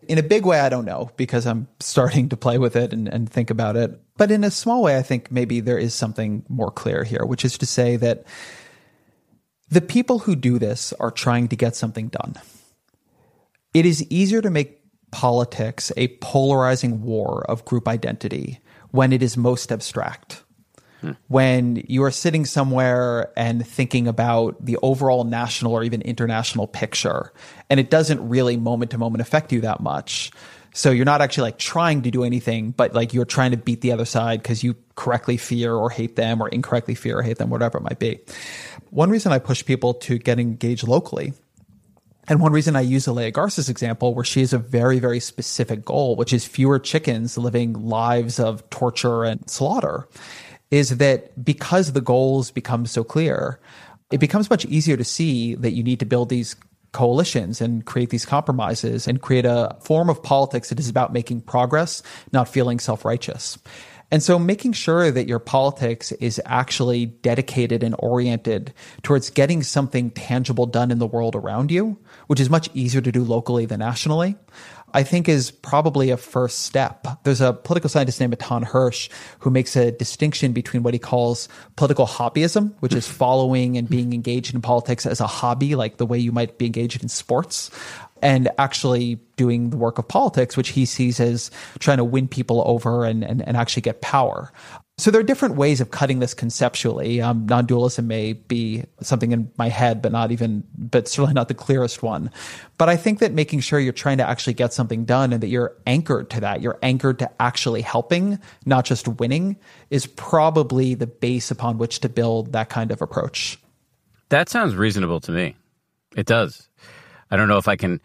In a big way, I don't know, because I'm starting to play with it and think about it. But in a small way, I think maybe there is something more clear here, which is to say that the people who do this are trying to get something done. It is easier to make politics a polarizing war of group identity when it is most abstract. When you are sitting somewhere and thinking about the overall national or even international picture, and it doesn't really moment to moment affect you that much. So you're not actually like trying to do anything, but like you're trying to beat the other side because you correctly fear or hate them or incorrectly fear or hate them, whatever it might be. One reason I push people to get engaged locally, and one reason I use Eléa Garza's example, where she has a very, very specific goal, which is fewer chickens living lives of torture and slaughter, is that because the goals become so clear, it becomes much easier to see that you need to build these coalitions and create these compromises and create a form of politics that is about making progress, not feeling self-righteous. And so making sure that your politics is actually dedicated and oriented towards getting something tangible done in the world around you, which is much easier to do locally than nationally, I think is probably a first step. There's a political scientist named Matan Hirsch who makes a distinction between what he calls political hobbyism, which is following and being engaged in politics as a hobby, like the way you might be engaged in sports, and actually doing the work of politics, which he sees as trying to win people over and actually get power. So there are different ways of cutting this conceptually. Non-dualism may be something in my head, but certainly not the clearest one. But I think that making sure you're trying to actually get something done and that you're anchored to that, you're anchored to actually helping, not just winning, is probably the base upon which to build that kind of approach. That sounds reasonable to me. It does. I don't know if I can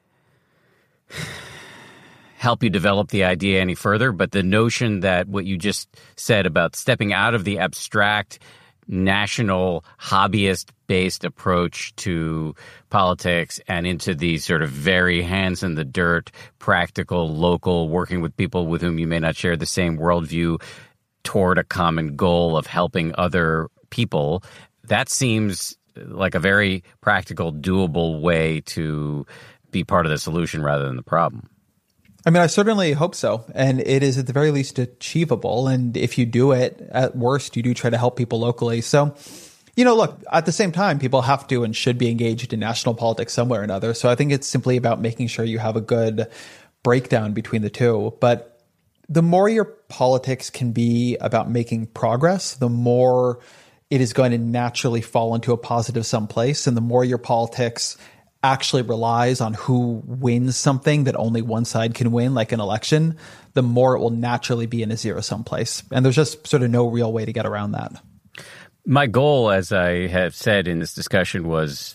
help you develop the idea any further, but the notion that what you just said about stepping out of the abstract, national, hobbyist-based approach to politics and into the sort of very hands-in-the-dirt, practical, local, working with people with whom you may not share the same worldview toward a common goal of helping other people, that seems like a very practical, doable way to be part of the solution rather than the problem. I mean, I certainly hope so. And it is at the very least achievable. And if you do it, at worst, you do try to help people locally. So, look, at the same time, people have to and should be engaged in national politics somewhere or another. So I think it's simply about making sure you have a good breakdown between the two. But the more your politics can be about making progress, the more it is going to naturally fall into a positive someplace. And the more your politics actually relies on who wins something that only one side can win, like an election, the more it will naturally be in a zero-sum place. And there's just sort of no real way to get around that. My goal, as I have said in this discussion, was,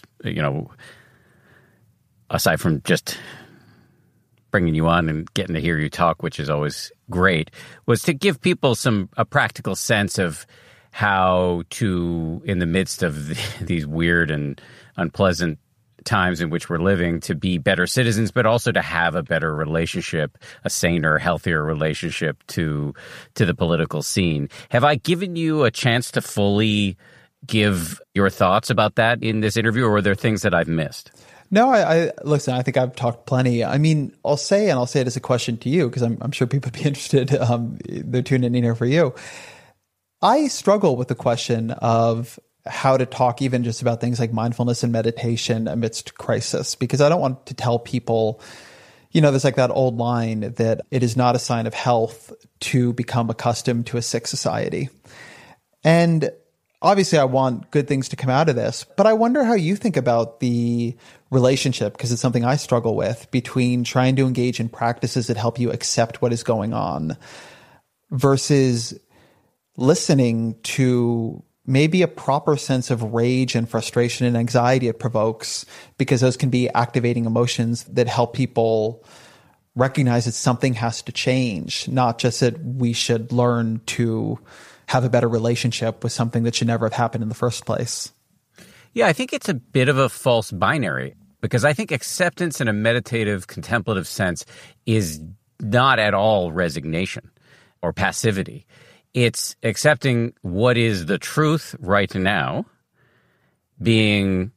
aside from just bringing you on and getting to hear you talk, which is always great, was to give people a practical sense of how to, in the midst of these weird and unpleasant times in which we're living, to be better citizens, but also to have a better relationship, a saner, healthier relationship to the political scene. Have I given you a chance to fully give your thoughts about that in this interview, or are there things that I've missed? No, I listen, I think I've talked plenty. I mean, I'll say it as a question to you, because I'm sure people would be interested. They're tuning in here for you. I struggle with the question of how to talk even just about things like mindfulness and meditation amidst crisis, because I don't want to tell people, there's like that old line that it is not a sign of health to become accustomed to a sick society. And obviously I want good things to come out of this, but I wonder how you think about the relationship, because it's something I struggle with, between trying to engage in practices that help you accept what is going on versus listening to maybe a proper sense of rage and frustration and anxiety it provokes, because those can be activating emotions that help people recognize that something has to change, not just that we should learn to have a better relationship with something that should never have happened in the first place. Yeah, I think it's a bit of a false binary, because I think acceptance in a meditative, contemplative sense is not at all resignation or passivity. It's accepting what is the truth right now, being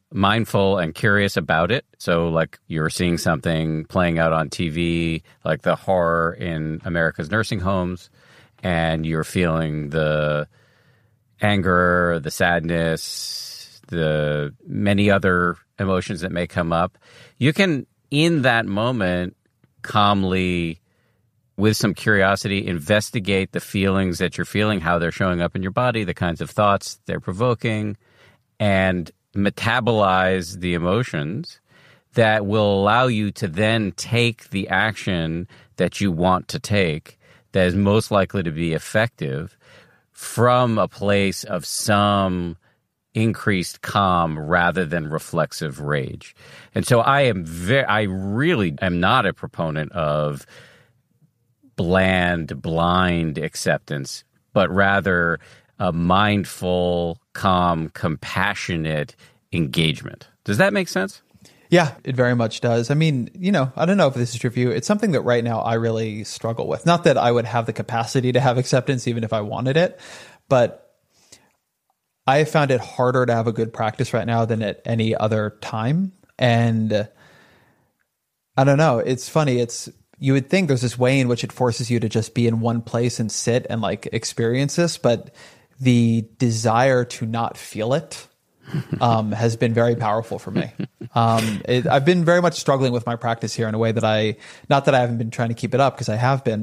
mindful and curious about it. So like you're seeing something playing out on TV, like the horror in America's nursing homes, and you're feeling the anger, the sadness, the many other emotions that may come up. You can, in that moment, calmly, with some curiosity, investigate the feelings that you're feeling, how they're showing up in your body, the kinds of thoughts they're provoking, and metabolize the emotions that will allow you to then take the action that you want to take that is most likely to be effective from a place of some increased calm rather than reflexive rage. And so I really am not a proponent of bland, blind acceptance, but rather a mindful, calm, compassionate engagement. Does that make sense? Yeah, it very much does. I mean, I don't know if this is true for you. It's something that right now I really struggle with. Not that I would have the capacity to have acceptance even if I wanted it, but I have found it harder to have a good practice right now than at any other time. And I don't know. It's funny. You would think there's this way in which it forces you to just be in one place and sit and like experience this, but the desire to not feel it has been very powerful for me. I've been very much struggling with my practice here in a way that not that I haven't been trying to keep it up, because I have been,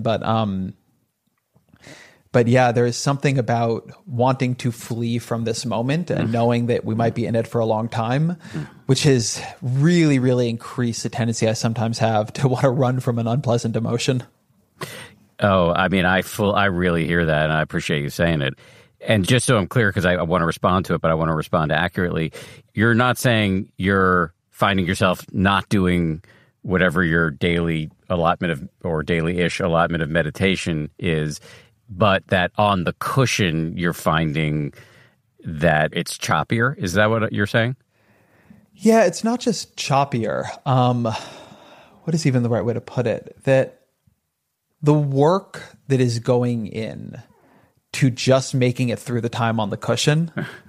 but yeah, there is something about wanting to flee from this moment and knowing that we might be in it for a long time, which has really, really increased the tendency I sometimes have to want to run from an unpleasant emotion. Oh, I mean, I really hear that, and I appreciate you saying it. And just so I'm clear, because I want to respond to it, but I want to respond accurately, you're not saying you're finding yourself not doing whatever your daily allotment of, or daily-ish allotment of meditation is, but that on the cushion you're finding that it's choppier? Is that what you're saying? Yeah, it's not just choppier. What is even the right way to put it? That the work that is going in to just making it through the time on the cushion,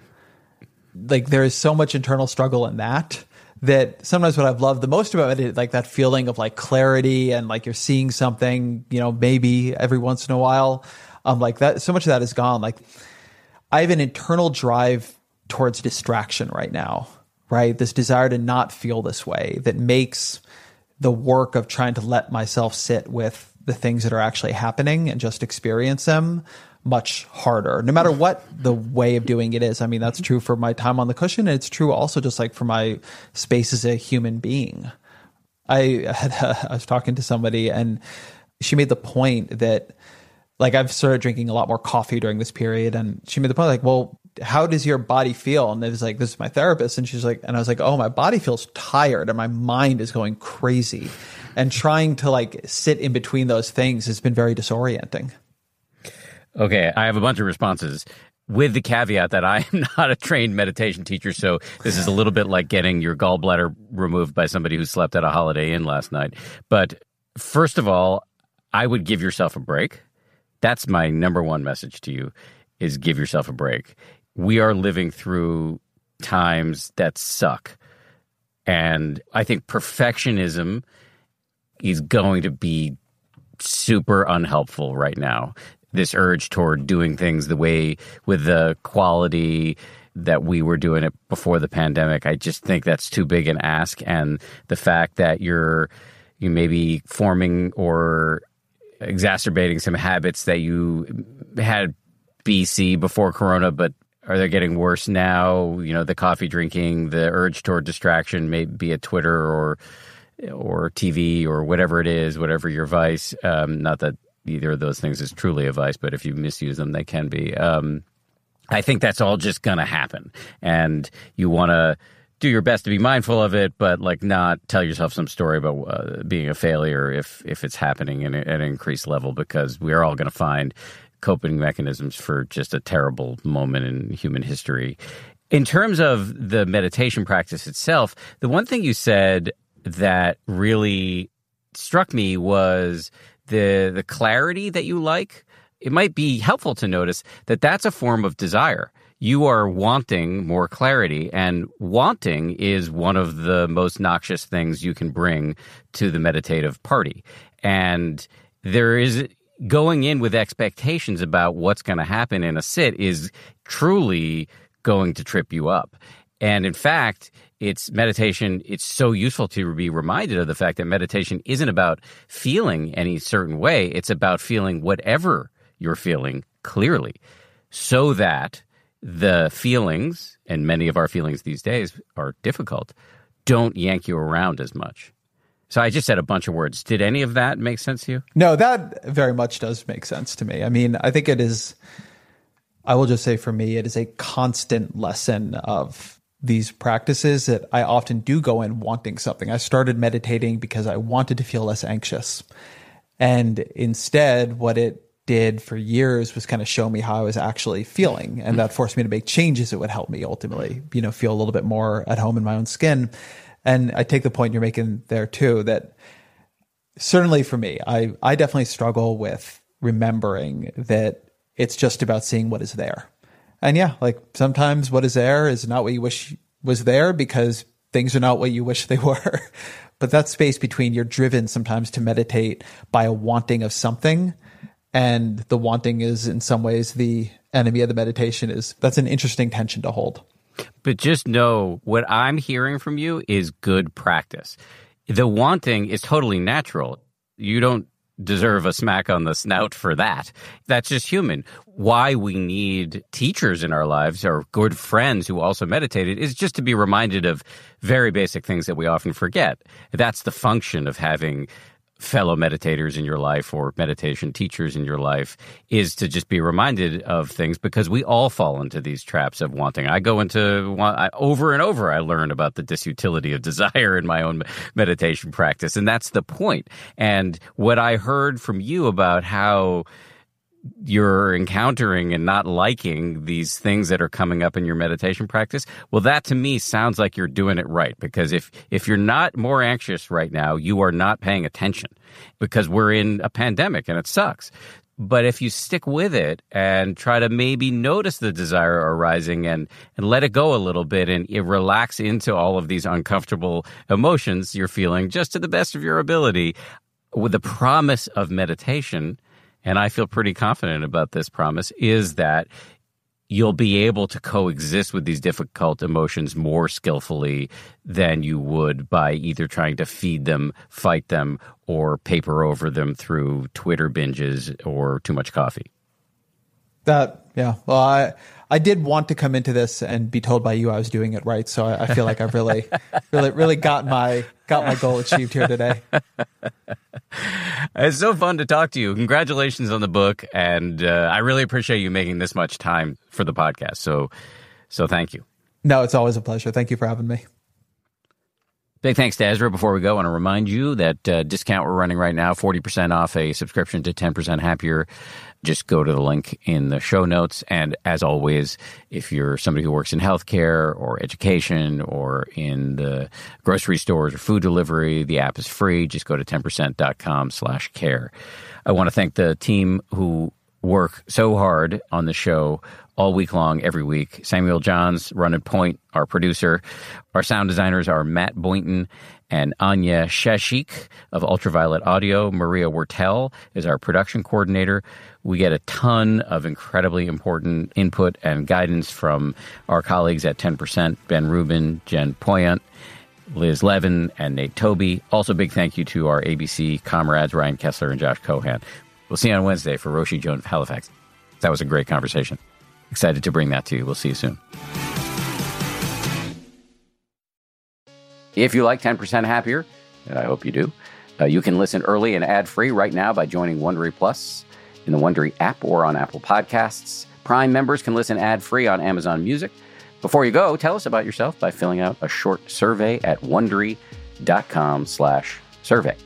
like there is so much internal struggle in that sometimes what I've loved the most about it is like that feeling of like clarity and like you're seeing something, maybe every once in a while. Like that, so much of that is gone. Like I have an internal drive towards distraction right now, right? This desire to not feel this way that makes the work of trying to let myself sit with the things that are actually happening and just experience them much harder, no matter what the way of doing it is. I mean, that's true for my time on the cushion. And it's true also just like for my space as a human being. I was talking to somebody and she made the point that like I've started drinking a lot more coffee during this period. And she made the point like, well, how does your body feel? And it was like, this is my therapist. And she's like, and I was like, oh, my body feels tired and my mind is going crazy. And trying to like sit in between those things has been very disorienting. Okay, I have a bunch of responses with the caveat that I am not a trained meditation teacher, so this is a little bit like getting your gallbladder removed by somebody who slept at a Holiday Inn last night. But first of all, I would give yourself a break. That's my number one message to you, is give yourself a break. We are living through times that suck. And I think perfectionism is going to be super unhelpful right now. This urge toward doing things the way, with the quality that we were doing it before the pandemic, I just think that's too big an ask. And the fact that you may be forming or exacerbating some habits that you had BC before Corona, but are they getting worse now? The coffee drinking, the urge toward distraction, maybe at Twitter or TV or whatever it is, whatever your vice. Not that either of those things is truly a vice, but if you misuse them, they can be. I think that's all just going to happen. And you want to do your best to be mindful of it, but like not tell yourself some story about being a failure if it's happening at an increased level, because we are all going to find coping mechanisms for just a terrible moment in human history. In terms of the meditation practice itself, the one thing you said that really struck me was the clarity that you like. It might be helpful to notice that that's a form of desire. you are wanting more clarity, and wanting is one of the most noxious things you can bring to the meditative party. And there is going in with expectations about what's going to happen in a sit is truly going to trip you up. And in fact, it's so useful to be reminded of the fact that meditation isn't about feeling any certain way. It's about feeling whatever you're feeling clearly, so that the feelings, and many of our feelings these days are difficult, don't yank you around as much. So I just said a bunch of words. Did any of that make sense to you? No, that very much does make sense to me. I mean, I think it is, I will just say for me, it is a constant lesson of these practices that I often do go in wanting something. I started meditating because I wanted to feel less anxious. And instead, what it did for years was kind of show me how I was actually feeling. And that forced me to make changes that would help me ultimately, feel a little bit more at home in my own skin. And I take the point you're making there too, that certainly for me, I definitely struggle with remembering that it's just about seeing what is there. And yeah, like sometimes what is there is not what you wish was there because things are not what you wish they were. But that space between you're driven sometimes to meditate by a wanting of something, and the wanting is in some ways the enemy of the meditation, that's an interesting tension to hold. But just know what I'm hearing from you is good practice. The wanting is totally natural. You don't deserve a smack on the snout for that. That's just human. Why we need teachers in our lives or good friends who also meditated is just to be reminded of very basic things that we often forget. That's the function of having fellow meditators in your life or meditation teachers in your life, is to just be reminded of things, because we all fall into these traps of wanting. I go into over and over, I learn about the disutility of desire in my own meditation practice. And that's the point. And what I heard from you about how you're encountering and not liking these things that are coming up in your meditation practice, well, that to me sounds like you're doing it right. Because if you're not more anxious right now, you are not paying attention, because we're in a pandemic and it sucks. But if you stick with it and try to maybe notice the desire arising and let it go a little bit and relax into all of these uncomfortable emotions you're feeling just to the best of your ability, with the promise of meditation, and I feel pretty confident about this promise, is that you'll be able to coexist with these difficult emotions more skillfully than you would by either trying to feed them, fight them, or paper over them through Twitter binges or too much coffee. Well, I did want to come into this and be told by you I was doing it right. So I feel like I've really got my goal achieved here today. It's so fun to talk to you. Congratulations on the book. And I really appreciate you making this much time for the podcast. So thank you. No, it's always a pleasure. Thank you for having me. Big thanks to Ezra. Before we go, I want to remind you that discount we're running right now, 40% off a subscription to 10% Happier. Just go to the link in the show notes. And as always, if you're somebody who works in healthcare or education or in the grocery stores or food delivery, the app is free. Just go to 10%.com/care. I want to thank the team who work so hard on the show all week long, every week. Samuel Johns, Running Point, our producer. Our sound designers are Matt Boynton and Anya Sheshik of Ultraviolet Audio. Maria Wertel is our production coordinator. We get a ton of incredibly important input and guidance from our colleagues at 10%, Ben Rubin, Jen Poyant, Liz Levin, and Nate Toby. Also, big thank you to our ABC comrades, Ryan Kessler and Josh Cohan. We'll see you on Wednesday for Roshi Joan of Halifax. That was a great conversation. Excited to bring that to you. We'll see you soon. If you like 10% Happier, and I hope you do, you can listen early and ad-free right now by joining Wondery Plus in the Wondery app or on Apple Podcasts. Prime members can listen ad-free on Amazon Music. Before you go, tell us about yourself by filling out a short survey at Wondery.com/survey.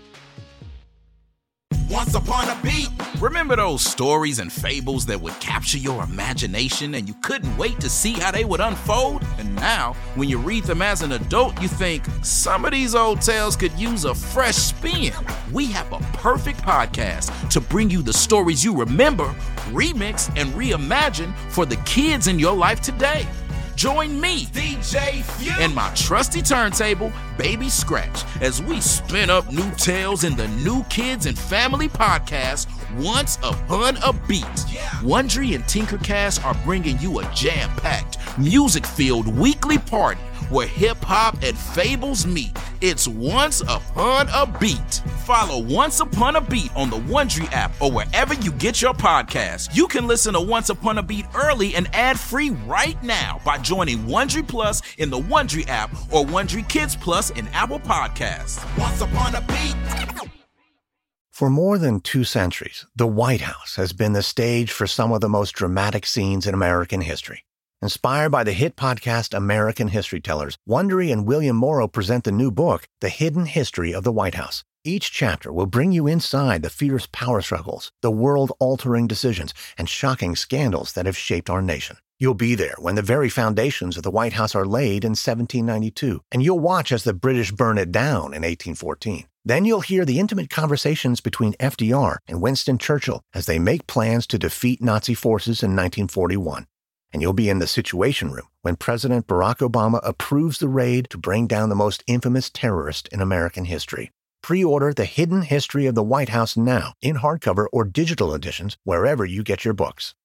Once upon a beat. Remember those stories and fables that would capture your imagination and you couldn't wait to see how they would unfold? And now, when you read them as an adult, you think some of these old tales could use a fresh spin. We have a perfect podcast to bring you the stories you remember, remix, and reimagine for the kids in your life today. Join me, DJ Few, and my trusty turntable, Baby Scratch, as we spin up new tales in the New Kids and Family podcast, Once Upon a Beat. Wondery and Tinkercast are bringing you a jam-packed, music-filled weekly party where hip-hop and fables meet. It's Once Upon a Beat. Follow Once Upon a Beat on the Wondery app or wherever you get your podcasts. You can listen to Once Upon a Beat early and ad-free right now by joining Wondery Plus in the Wondery app or Wondery Kids Plus in Apple Podcasts. Once Upon a Beat. For more than 2 centuries, the White House has been the stage for some of the most dramatic scenes in American history. Inspired by the hit podcast American History Tellers, Wondery and William Morrow present the new book, The Hidden History of the White House. Each chapter will bring you inside the fierce power struggles, the world-altering decisions, and shocking scandals that have shaped our nation. You'll be there when the very foundations of the White House are laid in 1792, and you'll watch as the British burn it down in 1814. Then you'll hear the intimate conversations between FDR and Winston Churchill as they make plans to defeat Nazi forces in 1941. And you'll be in the Situation Room when President Barack Obama approves the raid to bring down the most infamous terrorist in American history. Pre-order The Hidden History of the White House now in hardcover or digital editions wherever you get your books.